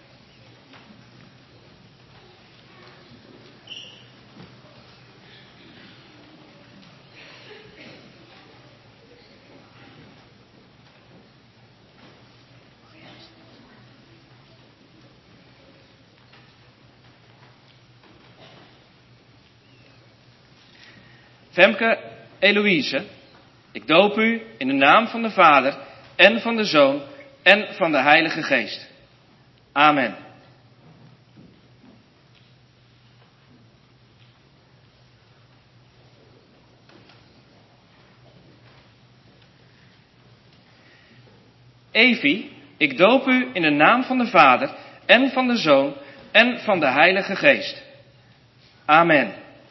Femke Eloïse, ik doop u in de naam van de Vader en van de Zoon en van de Heilige Geest. Amen. Evi, ik doop u in de naam van de Vader en van de Zoon en van de Heilige Geest. Amen.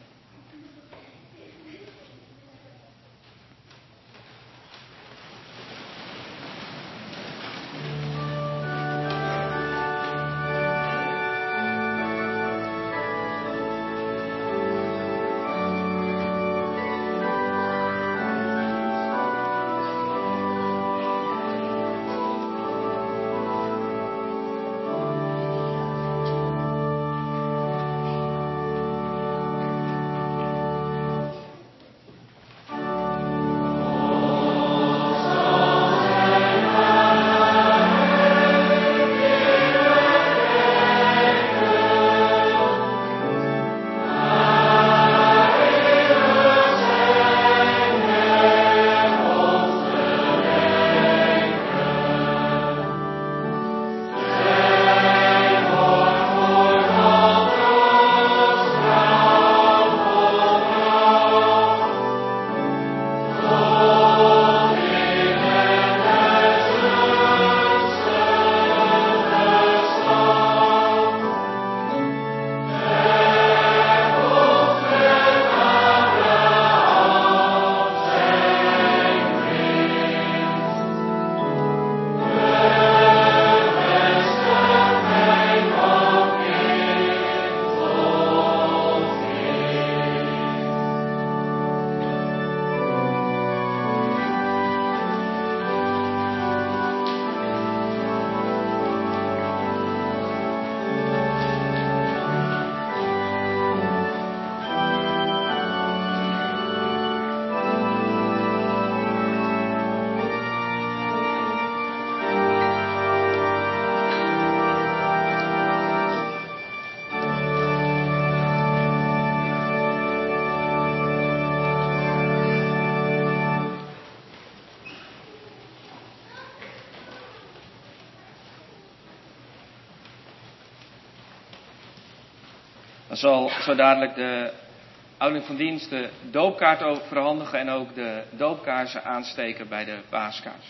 Dan zal zo dadelijk de ouderling van dienst de doopkaart ook verhandigen en ook de doopkaarsen aansteken bij de paaskaars.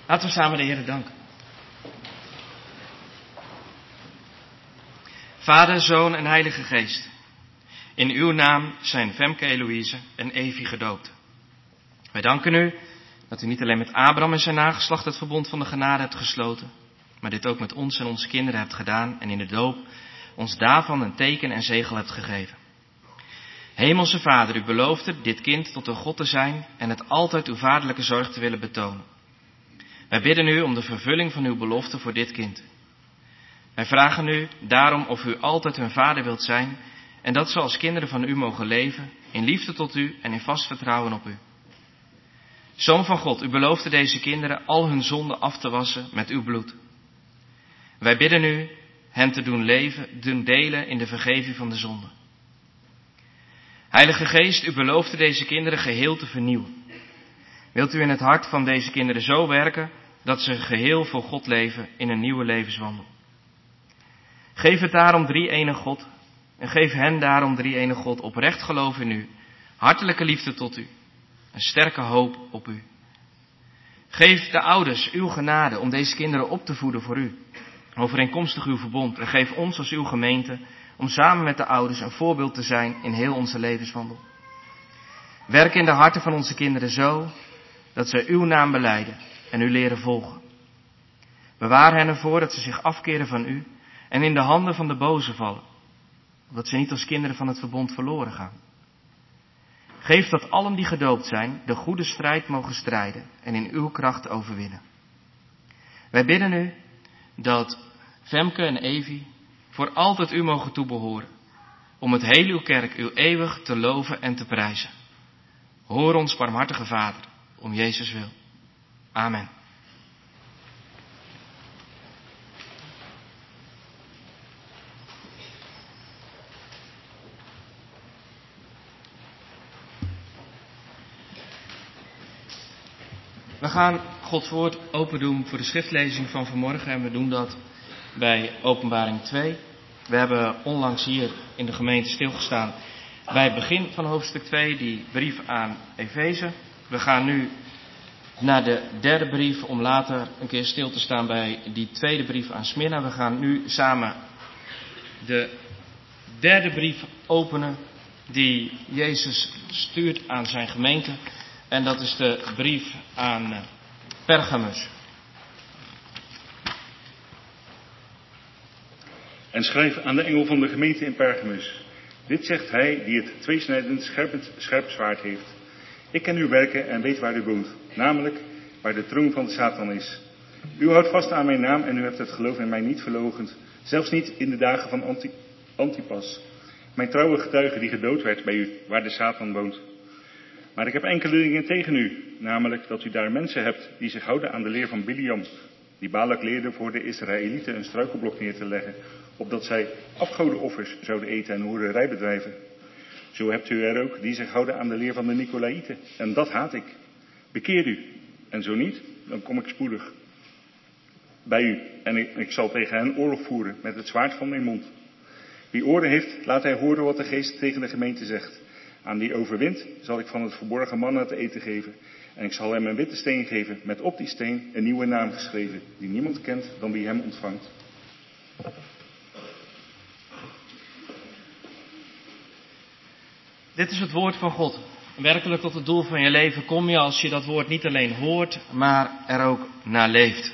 Laten we samen de Heer danken. Vader, Zoon en Heilige Geest. In uw naam zijn Femke, Eloïse en Evie gedoopt. Wij danken u dat u niet alleen met Abraham en zijn nageslacht het verbond van de genade hebt gesloten, maar dit ook met ons en onze kinderen hebt gedaan en in de doop ons daarvan een teken en zegel hebt gegeven. Hemelse Vader, u beloofde dit kind tot een God te zijn en het altijd uw vaderlijke zorg te willen betonen. Wij bidden u om de vervulling van uw belofte voor dit kind. Wij vragen u daarom of u altijd hun vader wilt zijn en dat ze als kinderen van u mogen leven, in liefde tot u en in vast vertrouwen op u. Zoon van God, u beloofde deze kinderen al hun zonden af te wassen met uw bloed. Wij bidden u hen te doen delen in de vergeving van de zonden. Heilige Geest, u beloofde deze kinderen geheel te vernieuwen. Wilt u in het hart van deze kinderen zo werken dat ze geheel voor God leven in een nieuwe levenswandel. Geef het daarom drie-ene God en geef hen daarom drie-ene God oprecht geloof in u, hartelijke liefde tot u, een sterke hoop op u. Geef de ouders uw genade om deze kinderen op te voeden voor u, overeenkomstig uw verbond, en geef ons als uw gemeente om samen met de ouders een voorbeeld te zijn in heel onze levenswandel. Werk in de harten van onze kinderen zo dat zij uw naam belijden en u leren volgen. Bewaar hen ervoor dat ze zich afkeren van u en in de handen van de boze vallen, opdat ze niet als kinderen van het verbond verloren gaan. Geef dat allen die gedoopt zijn de goede strijd mogen strijden en in uw kracht overwinnen. Wij bidden u dat Femke en Evie voor altijd u mogen toebehoren, om het hele uw kerk u eeuwig te loven en te prijzen. Hoor ons, barmhartige Vader, om Jezus wil. Amen. We gaan Gods woord open doen voor de schriftlezing van vanmorgen en we doen dat bij Openbaring 2. We hebben onlangs hier in de gemeente stilgestaan bij het begin van hoofdstuk 2, die brief aan Efeze. We gaan nu naar de derde brief om later een keer stil te staan bij die tweede brief aan Smyrna. We gaan nu samen de derde brief openen die Jezus stuurt aan zijn gemeente. En dat is de brief aan Pergamus. En schrijf aan de engel van de gemeente in Pergamus. Dit zegt hij die het tweesnijdend scherp zwaard heeft. Ik ken uw werken en weet waar u woont, namelijk waar de troon van de Satan is. U houdt vast aan mijn naam en u hebt het geloof in mij niet verloochend, zelfs niet in de dagen van Antipas, mijn trouwe getuige die gedood werd bij u, waar de Satan woont. Maar ik heb enkele dingen tegen u, namelijk dat u daar mensen hebt die zich houden aan de leer van Biliam, die Balak leerde voor de Israëlieten een struikelblok neer te leggen, opdat zij afgodenoffers zouden eten en hoererij bedrijven. Zo hebt u er ook die zich houden aan de leer van de Nicolaïten, en dat haat ik. Bekeer u, en zo niet, dan kom ik spoedig bij u, en ik zal tegen hen oorlog voeren met het zwaard van mijn mond. Wie oren heeft, laat hij horen wat de geest tegen de gemeente zegt. Aan die overwint zal ik van het verborgen manna te eten geven. En ik zal hem een witte steen geven, met op die steen een nieuwe naam geschreven, die niemand kent dan wie hem ontvangt. Dit is het woord van God. Werkelijk tot het doel van je leven kom je als je dat woord niet alleen hoort, maar er ook naar leeft.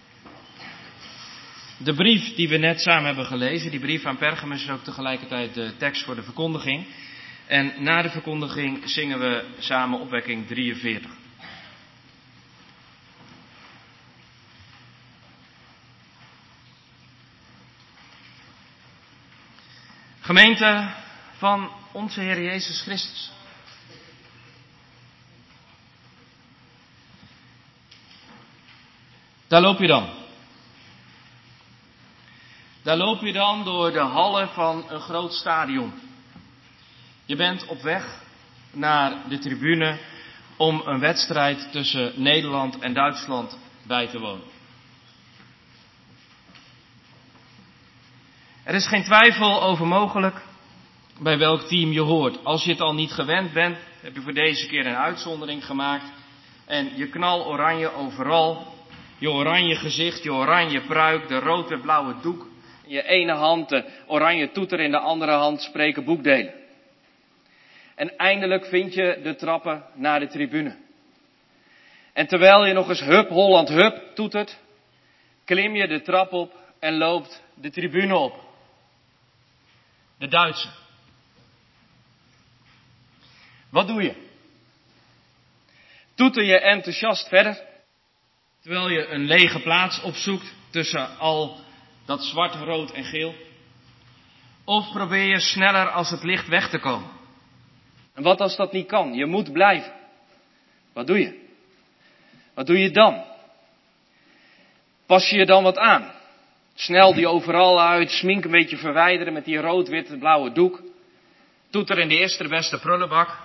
De brief die we net samen hebben gelezen, die brief aan Pergamus, is ook tegelijkertijd de tekst voor de verkondiging. En na de verkondiging zingen we samen opwekking 43. Gemeente van onze Heer Jezus Christus. Daar loop je dan. Daar loop je dan door de hallen van een groot stadion. Je bent op weg naar de tribune om een wedstrijd tussen Nederland en Duitsland bij te wonen. Er is geen twijfel over mogelijk bij welk team je hoort. Als je het al niet gewend bent, heb je voor deze keer een uitzondering gemaakt. En je knal oranje overal Je oranje gezicht, je oranje pruik, de rood en blauwe doek. In je ene hand de oranje toeter, in de andere hand spreken boekdelen. En eindelijk vind je de trappen naar de tribune. En terwijl je nog eens hup Holland hup toetert, klim je de trap op en loopt de tribune op. De Duitse. Wat doe je? Toeter je enthousiast verder, terwijl je een lege plaats opzoekt tussen al dat zwart, rood en geel? Of probeer je sneller als het licht weg te komen? En wat als dat niet kan? Je moet blijven. Wat doe je? Wat doe je dan? Pas je je dan wat aan? Snel die overal uit, smink een beetje verwijderen met die rood-witte blauwe doek. Toeter in de eerste de beste prullenbak.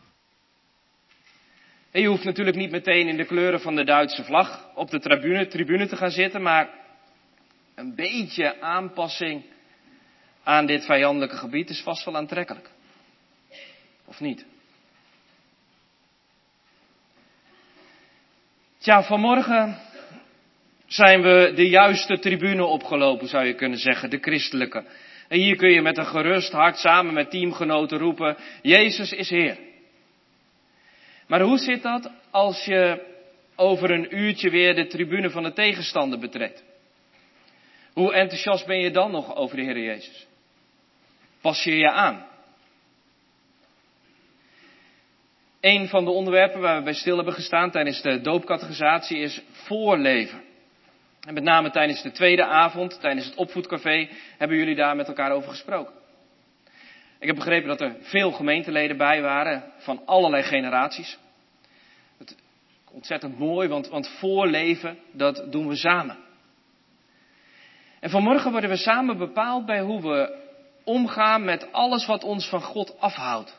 En je hoeft natuurlijk niet meteen in de kleuren van de Duitse vlag op de tribune te gaan zitten, maar een beetje aanpassing aan dit vijandelijke gebied is vast wel aantrekkelijk. Of niet? Tja, vanmorgen zijn we de juiste tribune opgelopen, zou je kunnen zeggen, de christelijke. En hier kun je met een gerust hart samen met teamgenoten roepen, Jezus is Heer. Maar hoe zit dat als je over een uurtje weer de tribune van de tegenstander betreedt? Hoe enthousiast ben je dan nog over de Heer Jezus? Pas je je aan? Een van de onderwerpen waar we bij stil hebben gestaan tijdens de doopcatechisatie is voorleven. En met name tijdens de tweede avond, tijdens het opvoedcafé, hebben jullie daar met elkaar over gesproken. Ik heb begrepen dat er veel gemeenteleden bij waren, van allerlei generaties. Het is ontzettend mooi, want voorleven, dat doen we samen. En vanmorgen worden we samen bepaald bij hoe we omgaan met alles wat ons van God afhoudt.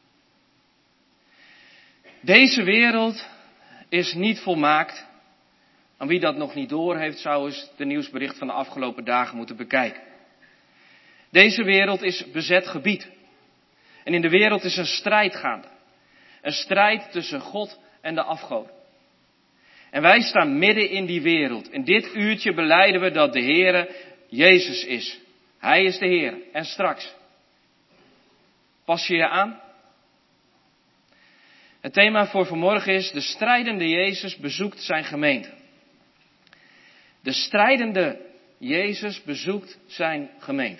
Deze wereld is niet volmaakt. En wie dat nog niet door heeft, zou eens de nieuwsbericht van de afgelopen dagen moeten bekijken. Deze wereld is bezet gebied. En in de wereld is een strijd gaande. Een strijd tussen God en de afgoden. En wij staan midden in die wereld. In dit uurtje belijden we dat de Heere Jezus is. Hij is de Heer. En straks. Pas je je aan? Het thema voor vanmorgen is: de strijdende Jezus bezoekt zijn gemeente. De strijdende Jezus bezoekt zijn gemeente.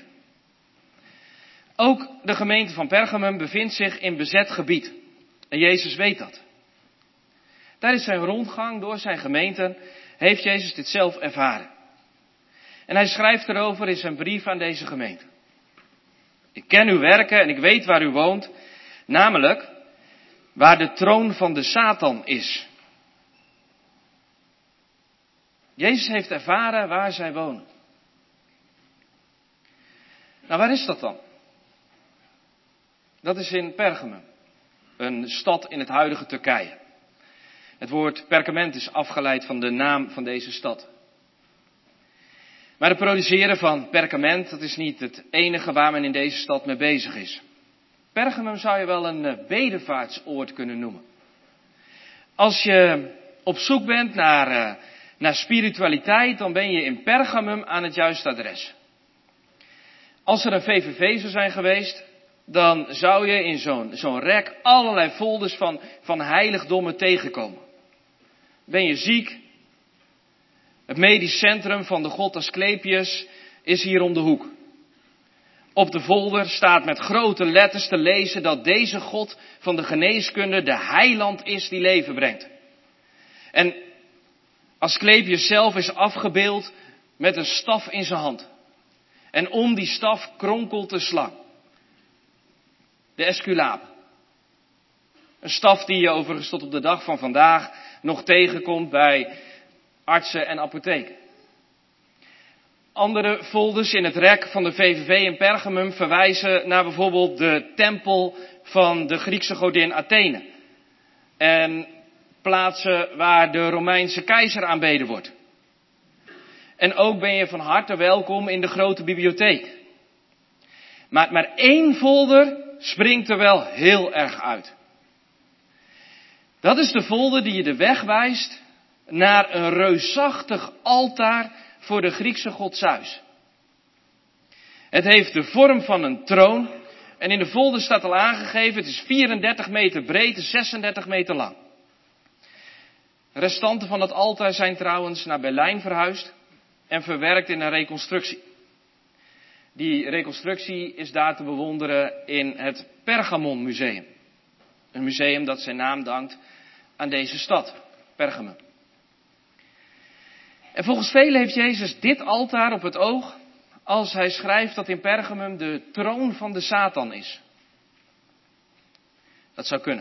Ook de gemeente van Pergamum bevindt zich in bezet gebied. En Jezus weet dat. Tijdens zijn rondgang door zijn gemeente heeft Jezus dit zelf ervaren. En hij schrijft erover in zijn brief aan deze gemeente. Ik ken uw werken en ik weet waar u woont, namelijk waar de troon van de Satan is. Jezus heeft ervaren waar zij wonen. Nou, waar is dat dan? Dat is in Pergamum, een stad in het huidige Turkije. Het woord perkament is afgeleid van de naam van deze stad. Maar het produceren van perkament, dat is niet het enige waar men in deze stad mee bezig is. Pergamum zou je wel een bedevaartsoord kunnen noemen. Als je op zoek bent naar spiritualiteit, dan ben je in Pergamum aan het juiste adres. Als er een VVV zou zijn geweest, dan zou je in zo'n rek allerlei folders van heiligdommen tegenkomen. Ben je ziek? Het medisch centrum van de god Asclepius is hier om de hoek. Op de folder staat met grote letters te lezen dat deze god van de geneeskunde de heiland is die leven brengt. En Asclepius zelf is afgebeeld met een staf in zijn hand. En om die staf kronkelt de slang. De Esculaap. Een staf die je overigens tot op de dag van vandaag nog tegenkomt bij artsen en apotheken. Andere folders in het rek van de VVV in Pergamum verwijzen naar bijvoorbeeld de tempel van de Griekse godin Athene. En plaatsen waar de Romeinse keizer aanbeden wordt. En ook ben je van harte welkom in de grote bibliotheek. Maar één folder springt er wel heel erg uit. Dat is de folder die je de weg wijst naar een reusachtig altaar voor de Griekse god Zeus. Het heeft de vorm van een troon en in de folder staat al aangegeven, het is 34 meter breed en 36 meter lang. Restanten van het altaar zijn trouwens naar Berlijn verhuisd en verwerkt in een reconstructie. Die reconstructie is daar te bewonderen in het Pergamon Museum. Een museum dat zijn naam dankt aan deze stad, Pergamum. En volgens velen heeft Jezus dit altaar op het oog als hij schrijft dat in Pergamum de troon van de Satan is. Dat zou kunnen.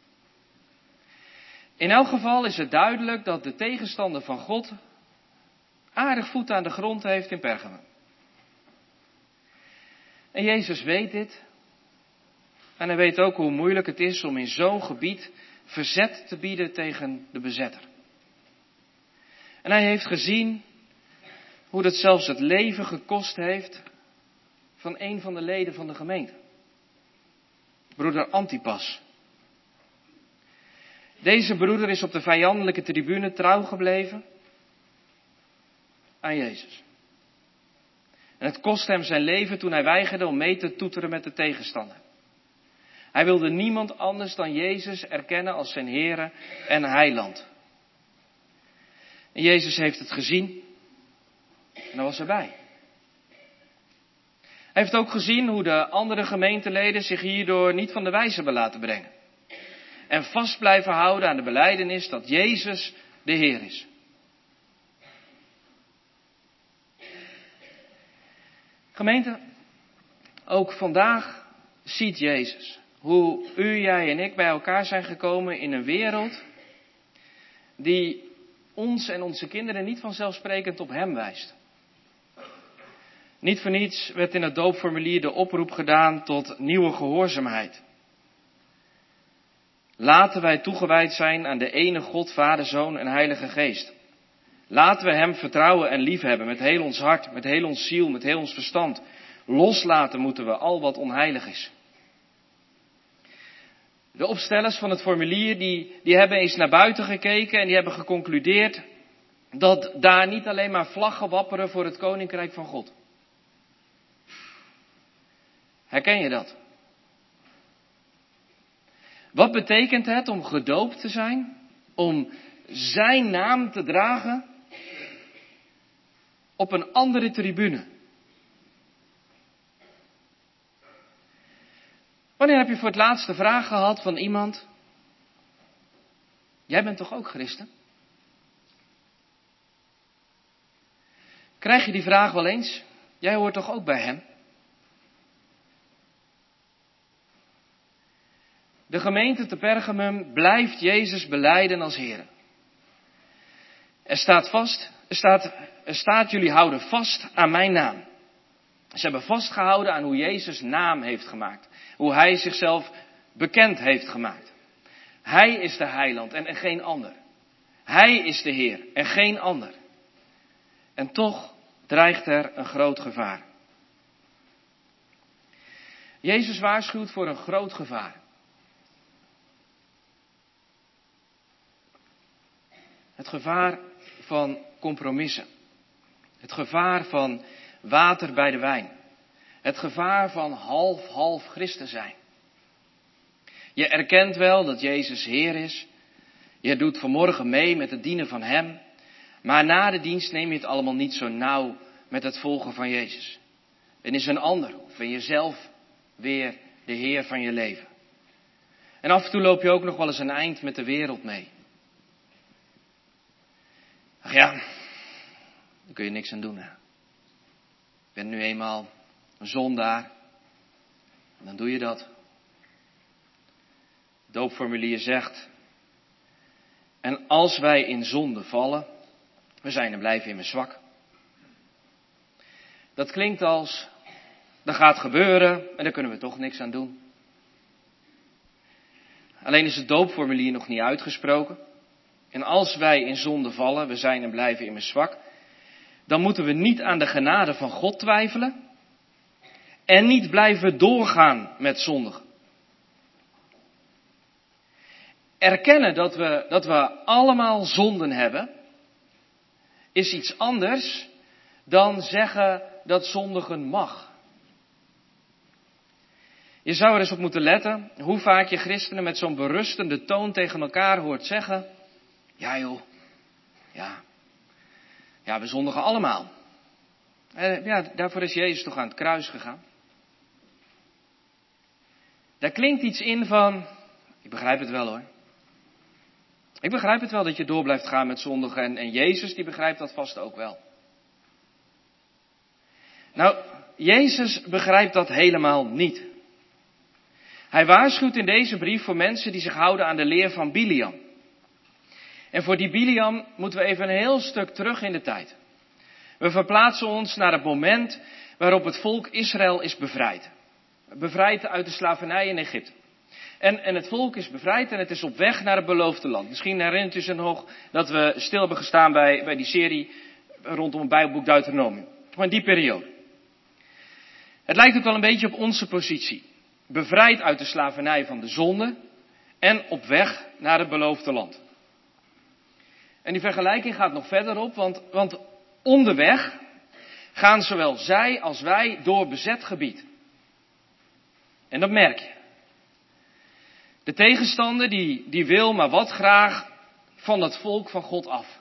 In elk geval is het duidelijk dat de tegenstander van God aardig voet aan de grond heeft in Pergamum. En Jezus weet dit. En hij weet ook hoe moeilijk het is om in zo'n gebied verzet te bieden tegen de bezetter. En hij heeft gezien hoe dat zelfs het leven gekost heeft van een van de leden van de gemeente. Broeder Antipas. Deze broeder is op de vijandelijke tribune trouw gebleven aan Jezus. En het kost hem zijn leven toen hij weigerde om mee te toeteren met de tegenstander. Hij wilde niemand anders dan Jezus erkennen als zijn Heere en Heiland. En Jezus heeft het gezien en hij was erbij. Hij heeft ook gezien hoe de andere gemeenteleden zich hierdoor niet van de wijs hebben laten brengen. En vast blijven houden aan de belijdenis dat Jezus de Heer is. Gemeente, ook vandaag ziet Jezus hoe u, jij en ik bij elkaar zijn gekomen in een wereld die ons en onze kinderen niet vanzelfsprekend op hem wijst. Niet voor niets werd in het doopformulier de oproep gedaan tot nieuwe gehoorzaamheid. Laten wij toegewijd zijn aan de ene God, Vader, Zoon en Heilige Geest. Laten we hem vertrouwen en liefhebben met heel ons hart, met heel ons ziel, met heel ons verstand. Loslaten moeten we al wat onheilig is. De opstellers van het formulier die hebben eens naar buiten gekeken en die hebben geconcludeerd dat daar niet alleen maar vlaggen wapperen voor het Koninkrijk van God. Herken je dat? Wat betekent het om gedoopt te zijn? Om zijn naam te dragen op een andere tribune? Wanneer heb je voor het laatst de vraag gehad van iemand: jij bent toch ook christen? Krijg je die vraag wel eens? Jij hoort toch ook bij hem? De gemeente te Pergamum blijft Jezus belijden als Heer. Er staat, jullie houden vast aan mijn naam. Ze hebben vastgehouden aan hoe Jezus naam heeft gemaakt. Hoe hij zichzelf bekend heeft gemaakt. Hij is de heiland en geen ander. Hij is de Heer en geen ander. En toch dreigt er een groot gevaar. Jezus waarschuwt voor een groot gevaar. Het gevaar van compromissen. Het gevaar van water bij de wijn. Het gevaar van half christen zijn. Je erkent wel dat Jezus Heer is. Je doet vanmorgen mee met het dienen van Hem. Maar na de dienst neem je het allemaal niet zo nauw met het volgen van Jezus. En is een ander, of ben je zelf weer de Heer van je leven. En af en toe loop je ook nog wel eens een eind met de wereld mee. Ach ja, daar kun je niks aan doen. Hè. Ik ben nu eenmaal een zondaar. Dan doe je dat. Het doopformulier zegt: en als wij in zonde vallen, we zijn en blijven immers zwak. Dat klinkt als, dat gaat gebeuren en daar kunnen we toch niks aan doen. Alleen is het doopformulier nog niet uitgesproken. En als wij in zonde vallen, we zijn en blijven immers zwak, dan moeten we niet aan de genade van God twijfelen en niet blijven doorgaan met zondigen. erkennen dat we allemaal zonden hebben, is iets anders dan zeggen dat zondigen mag. Je zou er eens op moeten letten hoe vaak je christenen met zo'n berustende toon tegen elkaar hoort zeggen: ja joh, ja, we zondigen allemaal. Ja, daarvoor is Jezus toch aan het kruis gegaan. Daar klinkt iets in van: ik begrijp het wel hoor. Ik begrijp het wel dat je door blijft gaan met zondigen en Jezus die begrijpt dat vast ook wel. Nou, Jezus begrijpt dat helemaal niet. Hij waarschuwt in deze brief voor mensen die zich houden aan de leer van Biliam. En voor die Biliam moeten we even een heel stuk terug in de tijd. We verplaatsen ons naar het moment waarop het volk Israël is bevrijd. Bevrijd uit de slavernij in Egypte. En het volk is bevrijd en het is op weg naar het beloofde land. Misschien herinnert u zich nog dat we stil hebben gestaan bij die serie rondom het Bijbelboek Deuteronomium. Gewoon die periode. Het lijkt ook wel een beetje op onze positie. Bevrijd uit de slavernij van de zonde en op weg naar het beloofde land. En die vergelijking gaat nog verder op, want onderweg gaan zowel zij als wij door bezet gebied. En dat merk je. De tegenstander die wil maar wat graag van dat volk van God af.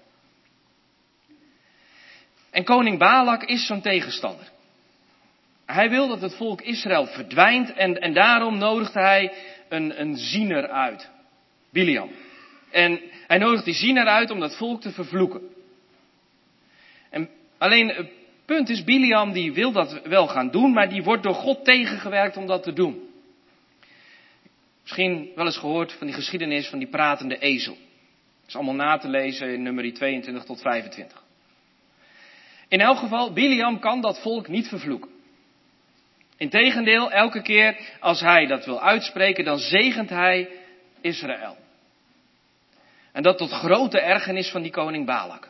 En koning Balak is zo'n tegenstander. Hij wil dat het volk Israël verdwijnt en daarom nodigt hij een ziener uit. Biliam. En hij nodigt die ziener uit om dat volk te vervloeken. En alleen het punt is, Biliam die wil dat wel gaan doen, maar die wordt door God tegengewerkt om dat te doen. Misschien wel eens gehoord van die geschiedenis van die pratende ezel. Dat is allemaal na te lezen in nummer 22 tot 25. In elk geval, Biliam kan dat volk niet vervloeken. Integendeel, elke keer als hij dat wil uitspreken, dan zegent hij Israël. En dat tot grote ergernis van die koning Balak.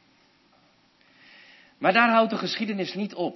Maar daar houdt de geschiedenis niet op.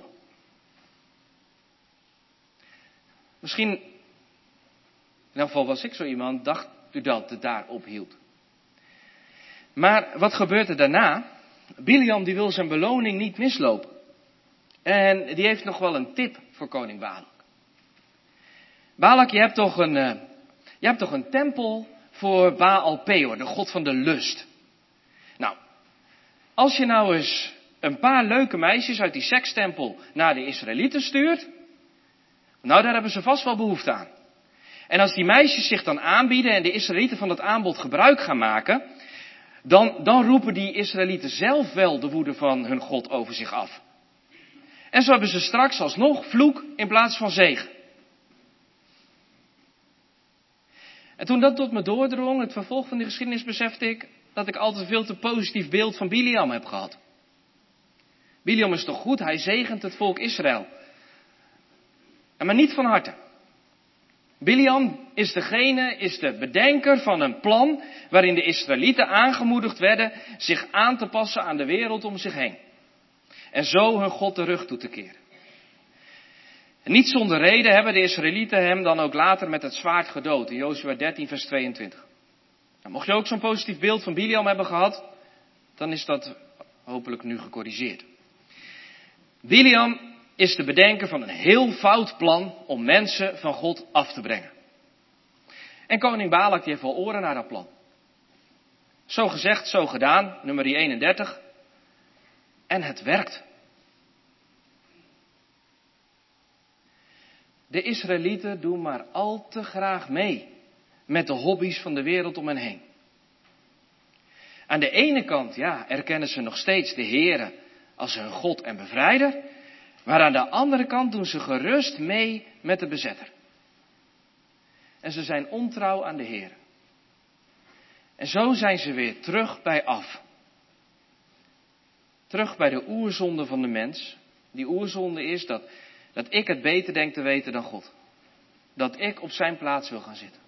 Misschien, in elk geval was ik zo iemand, dacht u dat het daar ophield. Maar wat gebeurt er daarna? Biliam die wil zijn beloning niet mislopen. En die heeft nog wel een tip voor koning Balak. Balak, je hebt toch een tempel voor Baal Peor, de god van de lust. Nou, als je nou eens een paar leuke meisjes uit die sekstempel naar de Israëlieten stuurt, nou daar hebben ze vast wel behoefte aan. En als die meisjes zich dan aanbieden en de Israëlieten van dat aanbod gebruik gaan maken, dan roepen die Israëlieten zelf wel de woede van hun God over zich af. En zo hebben ze straks alsnog vloek in plaats van zegen. En toen dat tot me doordrong, het vervolg van die geschiedenis, besefte ik dat ik altijd een veel te positief beeld van Biliam heb gehad. Biliam is toch goed, hij zegent het volk Israël. Maar niet van harte. Biliam is de bedenker van een plan waarin de Israëlieten aangemoedigd werden zich aan te passen aan de wereld om zich heen. En zo hun God de rug toe te keren. En niet zonder reden hebben de Israëlieten hem dan ook later met het zwaard gedood. In Jozua 13 vers 22. Nou, mocht je ook zo'n positief beeld van Biliam hebben gehad, dan is dat hopelijk nu gecorrigeerd. Biliam is de bedenker van een heel fout plan om mensen van God af te brengen. En koning Balak die heeft wel oren naar dat plan. Zo gezegd, zo gedaan, nummer 31. En het werkt. De Israëlieten doen maar al te graag mee met de hobby's van de wereld om hen heen. Aan de ene kant, erkennen ze nog steeds de Heere als hun God en bevrijder. Maar aan de andere kant doen ze gerust mee met de bezetter. En ze zijn ontrouw aan de Heer. En zo zijn ze weer terug bij af. Terug bij de oerzonde van de mens. Die oerzonde is dat ik het beter denk te weten dan God. Dat ik op zijn plaats wil gaan zitten.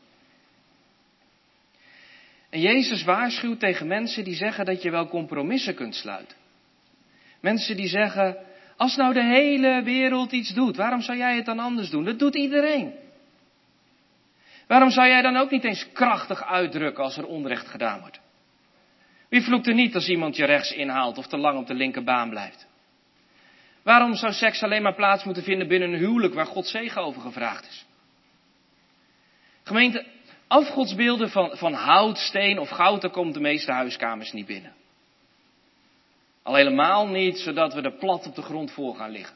En Jezus waarschuwt tegen mensen die zeggen dat je wel compromissen kunt sluiten. Mensen die zeggen, als nou de hele wereld iets doet, waarom zou jij het dan anders doen? Dat doet iedereen. Waarom zou jij dan ook niet eens krachtig uitdrukken als er onrecht gedaan wordt? Wie vloekt er niet als iemand je rechts inhaalt of te lang op de linkerbaan blijft? Waarom zou seks alleen maar plaats moeten vinden binnen een huwelijk waar God zegen over gevraagd is? Gemeente, afgodsbeelden van hout, steen of goud, daar komt de meeste huiskamers niet binnen. Al helemaal niet, zodat we er plat op de grond voor gaan liggen.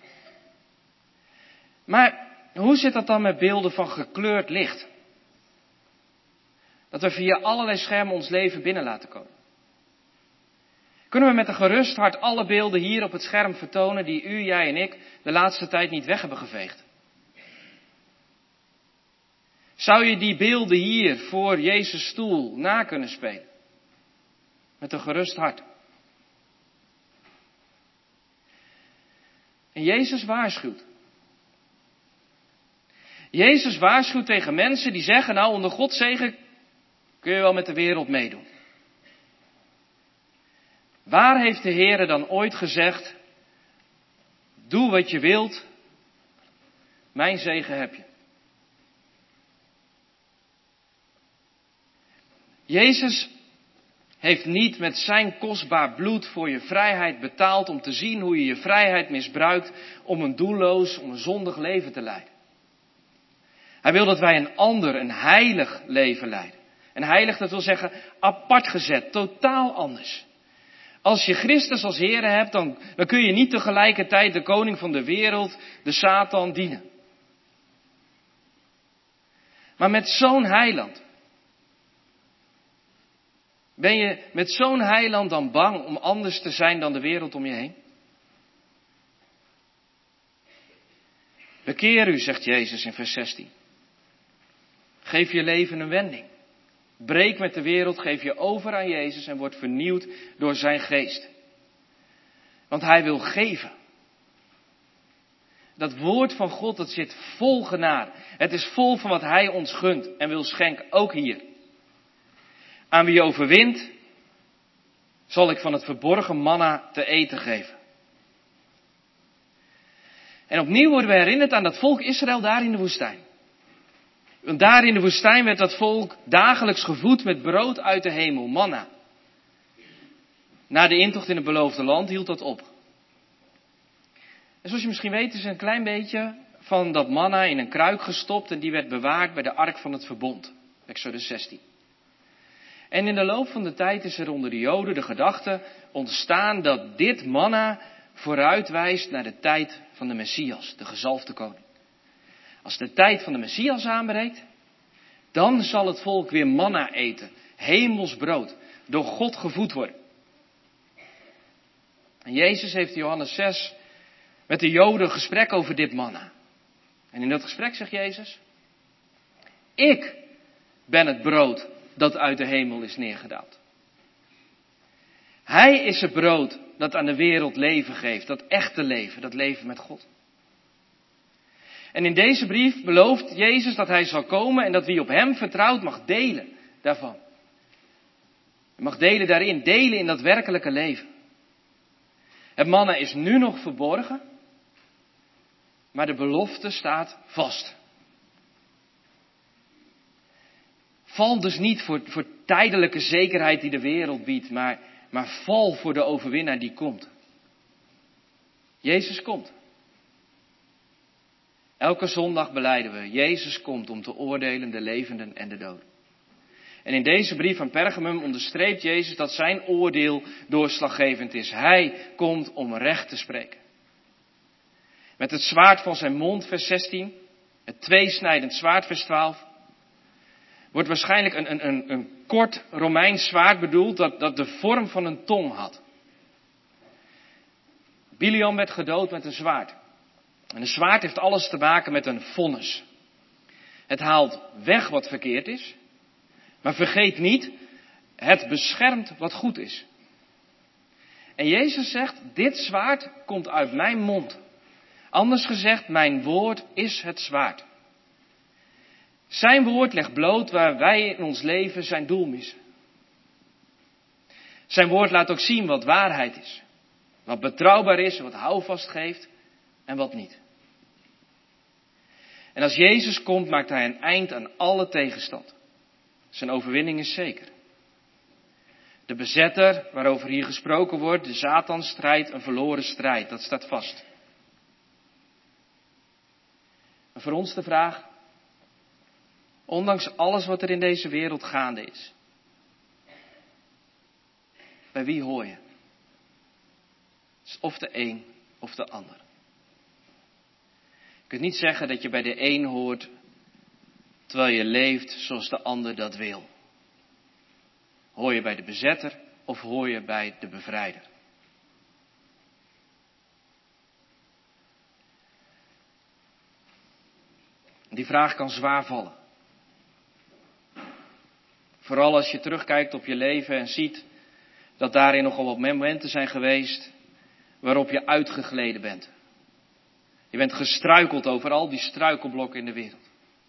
Maar hoe zit dat dan met beelden van gekleurd licht? Dat we via allerlei schermen ons leven binnen laten komen. Kunnen we met een gerust hart alle beelden hier op het scherm vertonen die u, jij en ik de laatste tijd niet weg hebben geveegd? Zou je die beelden hier voor Jezus' stoel na kunnen spelen? Met een gerust hart. En Jezus waarschuwt. Jezus waarschuwt tegen mensen die zeggen, nou onder Gods zegen kun je wel met de wereld meedoen. Waar heeft de Heere dan ooit gezegd, doe wat je wilt, mijn zegen heb je? Jezus heeft niet met zijn kostbaar bloed voor je vrijheid betaald om te zien hoe je je vrijheid misbruikt om een doelloos, om een zondig leven te leiden. Hij wil dat wij een ander, een heilig leven leiden. En heilig, dat wil zeggen apart gezet, totaal anders. Als je Christus als Heere hebt, dan kun je niet tegelijkertijd de koning van de wereld, de Satan, dienen. Maar met zo'n heiland, ben je met zo'n heiland dan bang om anders te zijn dan de wereld om je heen? Bekeer u, zegt Jezus in vers 16. Geef je leven een wending. Breek met de wereld, geef je over aan Jezus en word vernieuwd door zijn geest. Want hij wil geven. Dat woord van God, dat zit vol genade. Het is vol van wat hij ons gunt en wil schenken, ook hier. Aan wie overwint, zal ik van het verborgen manna te eten geven. En opnieuw worden we herinnerd aan dat volk Israël daar in de woestijn. Want daar in de woestijn werd dat volk dagelijks gevoed met brood uit de hemel, manna. Na de intocht in het beloofde land hield dat op. En zoals je misschien weet is een klein beetje van dat manna in een kruik gestopt en die werd bewaard bij de ark van het verbond. Exodus 16. En in de loop van de tijd is er onder de Joden de gedachte ontstaan dat dit manna vooruitwijst naar de tijd van de Messias, de gezalfde koning. Als de tijd van de Messias aanbreekt, dan zal het volk weer manna eten, hemels brood, door God gevoed worden. En Jezus heeft in Johannes 6 met de Joden een gesprek over dit manna. En in dat gesprek zegt Jezus, ik ben het brood dat uit de hemel is neergedaald. Hij is het brood dat aan de wereld leven geeft, dat echte leven, dat leven met God. En in deze brief belooft Jezus dat hij zal komen en dat wie op hem vertrouwt mag delen daarvan. Je mag delen daarin, delen in dat werkelijke leven. Het manna is nu nog verborgen, maar de belofte staat vast. Val dus niet voor tijdelijke zekerheid die de wereld biedt, maar val voor de overwinnaar die komt. Jezus komt. Elke zondag belijden we, Jezus komt om te oordelen de levenden en de doden. En in deze brief aan Pergamum onderstreept Jezus dat zijn oordeel doorslaggevend is. Hij komt om recht te spreken. Met het zwaard van zijn mond, vers 16, het tweesnijdend zwaard, vers 12, wordt waarschijnlijk een kort Romeins zwaard bedoeld dat de vorm van een tong had. Biliam werd gedood met een zwaard. En een zwaard heeft alles te maken met een vonnis. Het haalt weg wat verkeerd is, maar vergeet niet, het beschermt wat goed is. En Jezus zegt, dit zwaard komt uit mijn mond. Anders gezegd, mijn woord is het zwaard. Zijn woord legt bloot waar wij in ons leven zijn doel missen. Zijn woord laat ook zien wat waarheid is. Wat betrouwbaar is, wat houvast geeft en wat niet. En als Jezus komt, maakt hij een eind aan alle tegenstand. Zijn overwinning is zeker. De bezetter, waarover hier gesproken wordt, de Satan strijdt een verloren strijd. Dat staat vast. En voor ons de vraag, ondanks alles wat er in deze wereld gaande is, bij wie hoor je? Het is of de een of de ander. Je kunt niet zeggen dat je bij de een hoort, terwijl je leeft zoals de ander dat wil. Hoor je bij de bezetter of hoor je bij de bevrijder? Die vraag kan zwaar vallen. Vooral als je terugkijkt op je leven en ziet dat daarin nogal wat momenten zijn geweest waarop je uitgegleden bent. Je bent gestruikeld over al die struikelblokken in de wereld.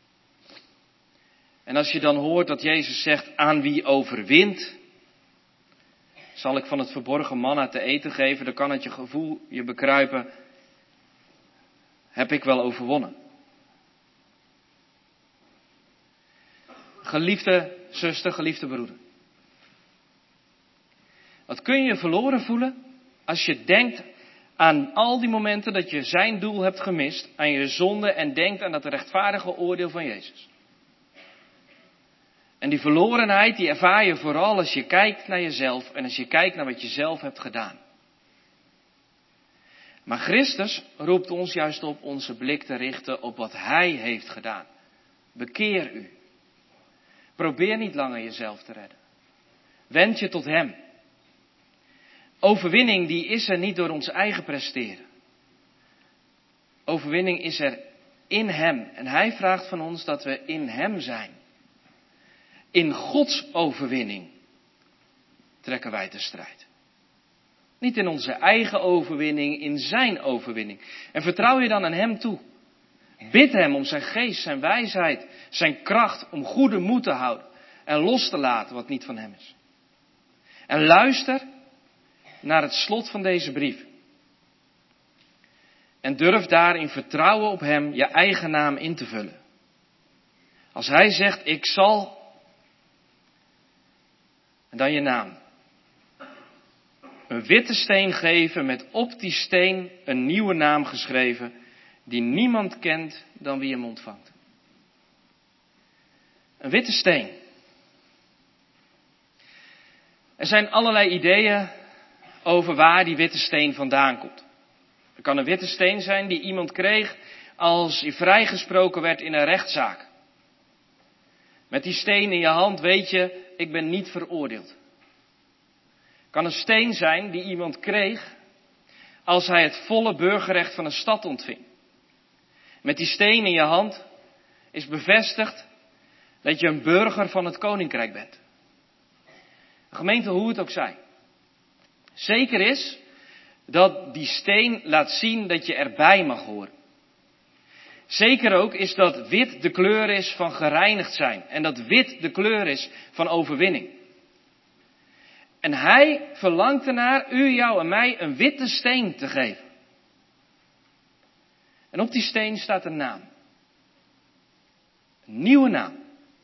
En als je dan hoort dat Jezus zegt, aan wie overwint, zal ik van het verborgen manna te eten geven, dan kan het je gevoel je bekruipen, heb ik wel overwonnen. Geliefde zuster, geliefde broeder. Wat kun je verloren voelen als je denkt aan al die momenten dat je zijn doel hebt gemist, aan je zonde en denkt aan dat rechtvaardige oordeel van Jezus. En die verlorenheid die ervaar je vooral als je kijkt naar jezelf en als je kijkt naar wat je zelf hebt gedaan. Maar Christus roept ons juist op onze blik te richten op wat Hij heeft gedaan. Bekeer u. Probeer niet langer jezelf te redden. Wend je tot Hem. Overwinning die is er niet door ons eigen presteren. Overwinning is er in Hem. En Hij vraagt van ons dat we in Hem zijn. In Gods overwinning trekken wij de strijd. Niet in onze eigen overwinning, in zijn overwinning. En vertrouw je dan aan Hem toe. Bid Hem om zijn geest, zijn wijsheid, zijn kracht om goede moed te houden. En los te laten wat niet van Hem is. En luister naar het slot van deze brief. En durf daar in vertrouwen op Hem je eigen naam in te vullen. Als Hij zegt, ik zal, en dan je naam. Een witte steen geven met op die steen een nieuwe naam geschreven, die niemand kent dan wie hem ontvangt. Een witte steen. Er zijn allerlei ideeën over waar die witte steen vandaan komt. Er kan een witte steen zijn die iemand kreeg als hij vrijgesproken werd in een rechtszaak. Met die steen in je hand weet je, ik ben niet veroordeeld. Het kan een steen zijn die iemand kreeg als hij het volle burgerrecht van een stad ontving. Met die steen in je hand is bevestigd dat je een burger van het koninkrijk bent. Gemeente, hoe het ook zij. Zeker is dat die steen laat zien dat je erbij mag horen. Zeker ook is dat wit de kleur is van gereinigd zijn. En dat wit de kleur is van overwinning. En Hij verlangt ernaar u, jou en mij een witte steen te geven. En op die steen staat een naam. Een nieuwe naam.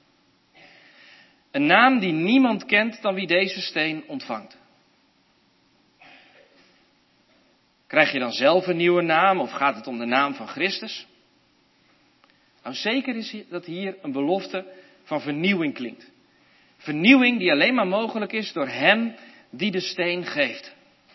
Een naam die niemand kent dan wie deze steen ontvangt. Krijg je dan zelf een nieuwe naam of gaat het om de naam van Christus? Nou, zeker is dat hier een belofte van vernieuwing klinkt. Vernieuwing die alleen maar mogelijk is door Hem die de steen geeft.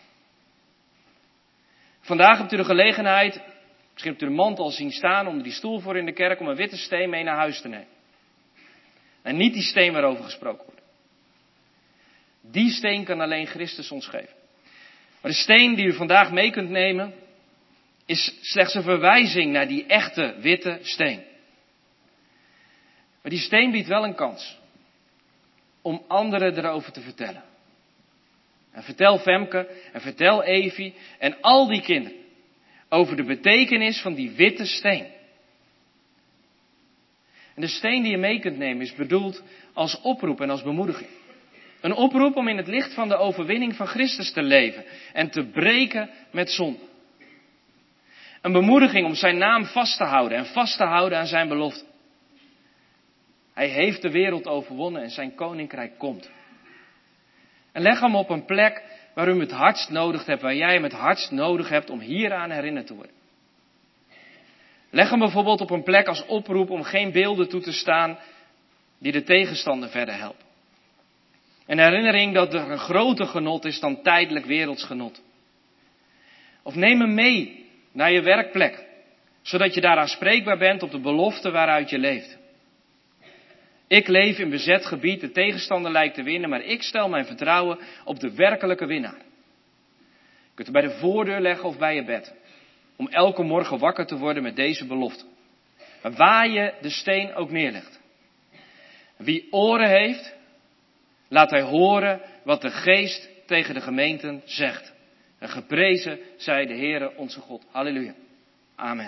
Vandaag hebt u de gelegenheid, misschien hebt u de mantel al zien staan onder die stoel voor in de kerk, om een witte steen mee naar huis te nemen. En niet die steen waarover gesproken wordt. Die steen kan alleen Christus ons geven. Maar de steen die u vandaag mee kunt nemen, is slechts een verwijzing naar die echte witte steen. Maar die steen biedt wel een kans om anderen erover te vertellen. En vertel Femke en vertel Evie en al die kinderen over de betekenis van die witte steen. En de steen die je mee kunt nemen is bedoeld als oproep en als bemoediging. Een oproep om in het licht van de overwinning van Christus te leven en te breken met zonde. Een bemoediging om zijn naam vast te houden en vast te houden aan zijn belofte. Hij heeft de wereld overwonnen en zijn koninkrijk komt. En leg hem op een plek waar u hem het hardst nodig hebt, waar jij hem het hardst nodig hebt om hieraan herinnerd te worden. Leg hem bijvoorbeeld op een plek als oproep om geen beelden toe te staan die de tegenstander verder helpen. Een herinnering dat er een groter genot is dan tijdelijk werelds genot. Of neem hem mee naar je werkplek, zodat je daar aanspreekbaar bent op de belofte waaruit je leeft. Ik leef in bezet gebied, de tegenstander lijkt te winnen, maar ik stel mijn vertrouwen op de werkelijke winnaar. Je kunt het bij de voordeur leggen of bij je bed, om elke morgen wakker te worden met deze belofte. Maar waar je de steen ook neerlegt. Wie oren heeft, laat hij horen wat de Geest tegen de gemeenten zegt. En geprezen zij de Heere onze God. Halleluja. Amen.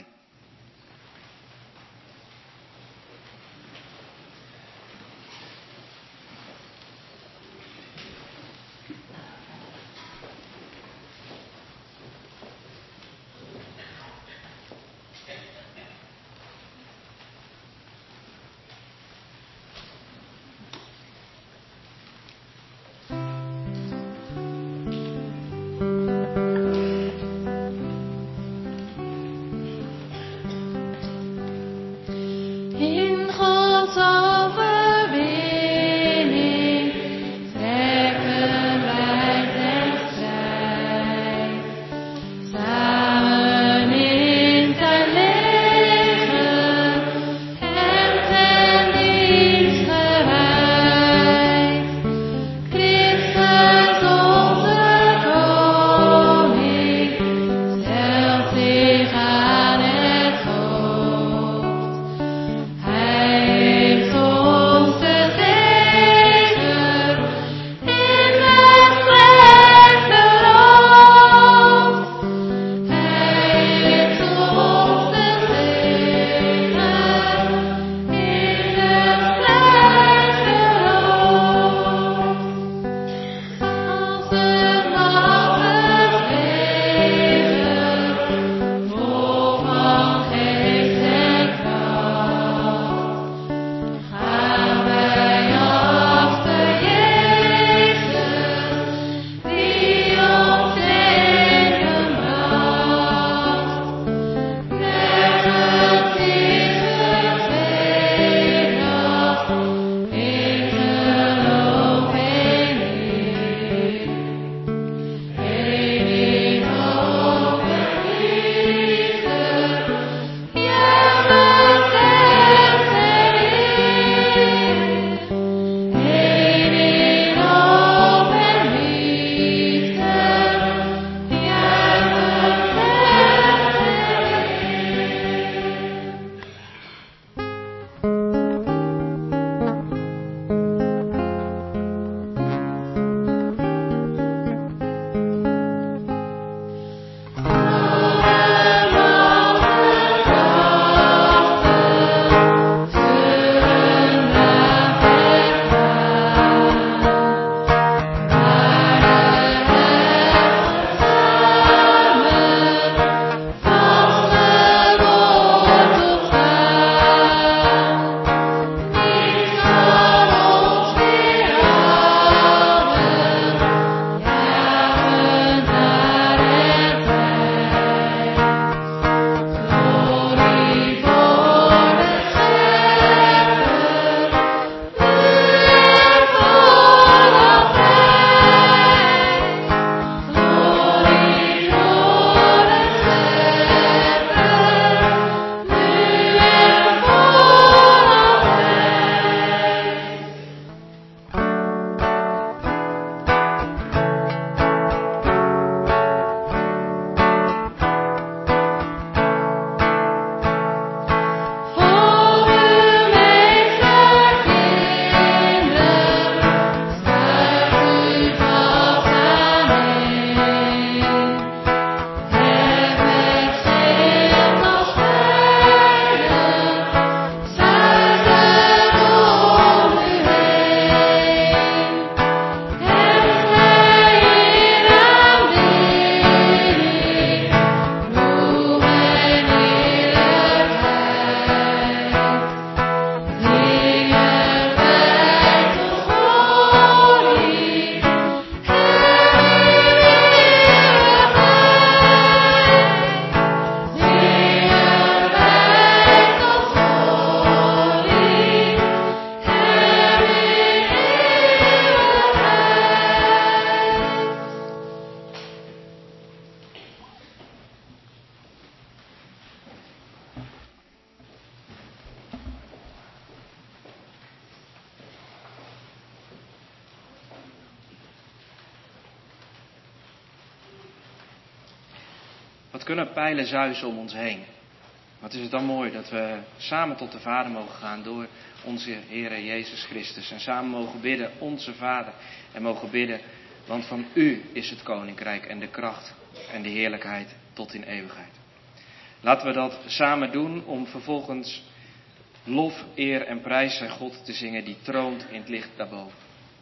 Wat kunnen pijlen zuizen om ons heen? Wat is het dan mooi dat we samen tot de Vader mogen gaan door onze Heere Jezus Christus. En samen mogen bidden, onze Vader. En mogen bidden, want van u is het koninkrijk en de kracht en de heerlijkheid tot in eeuwigheid. Laten we dat samen doen om vervolgens lof, eer en prijs zijn God te zingen die troont in het licht daarboven.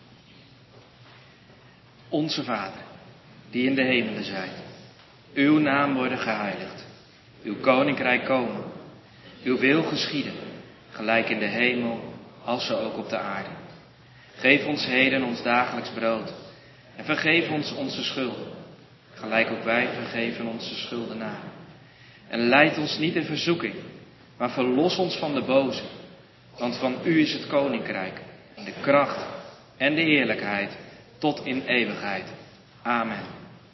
Onze Vader, die in de hemelen zijt. Uw naam worden geheiligd. Uw koninkrijk komen. Uw wil geschieden, gelijk in de hemel, als zo ook op de aarde. Geef ons heden ons dagelijks brood. En vergeef ons onze schulden, gelijk ook wij vergeven onze schuldenaren. En leid ons niet in verzoeking, maar verlos ons van de boze. Want van u is het koninkrijk, de kracht en de heerlijkheid, tot in eeuwigheid. Amen.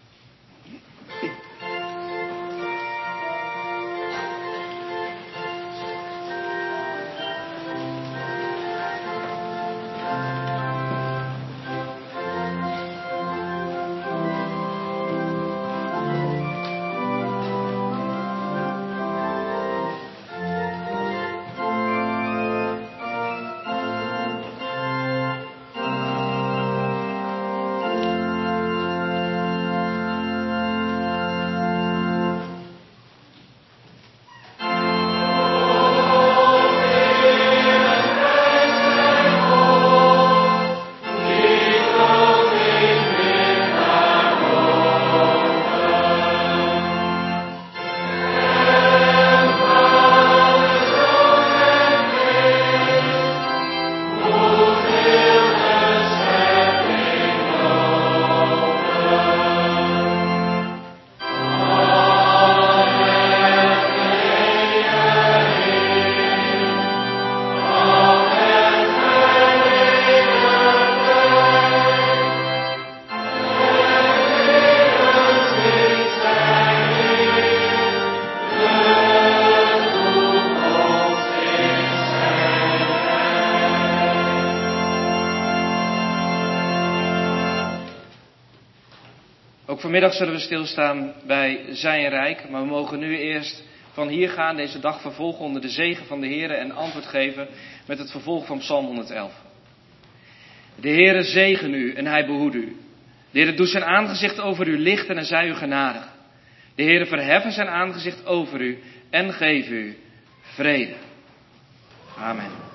Vanmiddag zullen we stilstaan bij zijn rijk, maar we mogen nu eerst van hier gaan, deze dag vervolgen onder de zegen van de Heere en antwoord geven met het vervolg van Psalm 111. De Heere zegen u en hij behoede u. De Heere doet zijn aangezicht over u lichten en zij u genadig. De Heere verheffen zijn aangezicht over u en geef u vrede. Amen.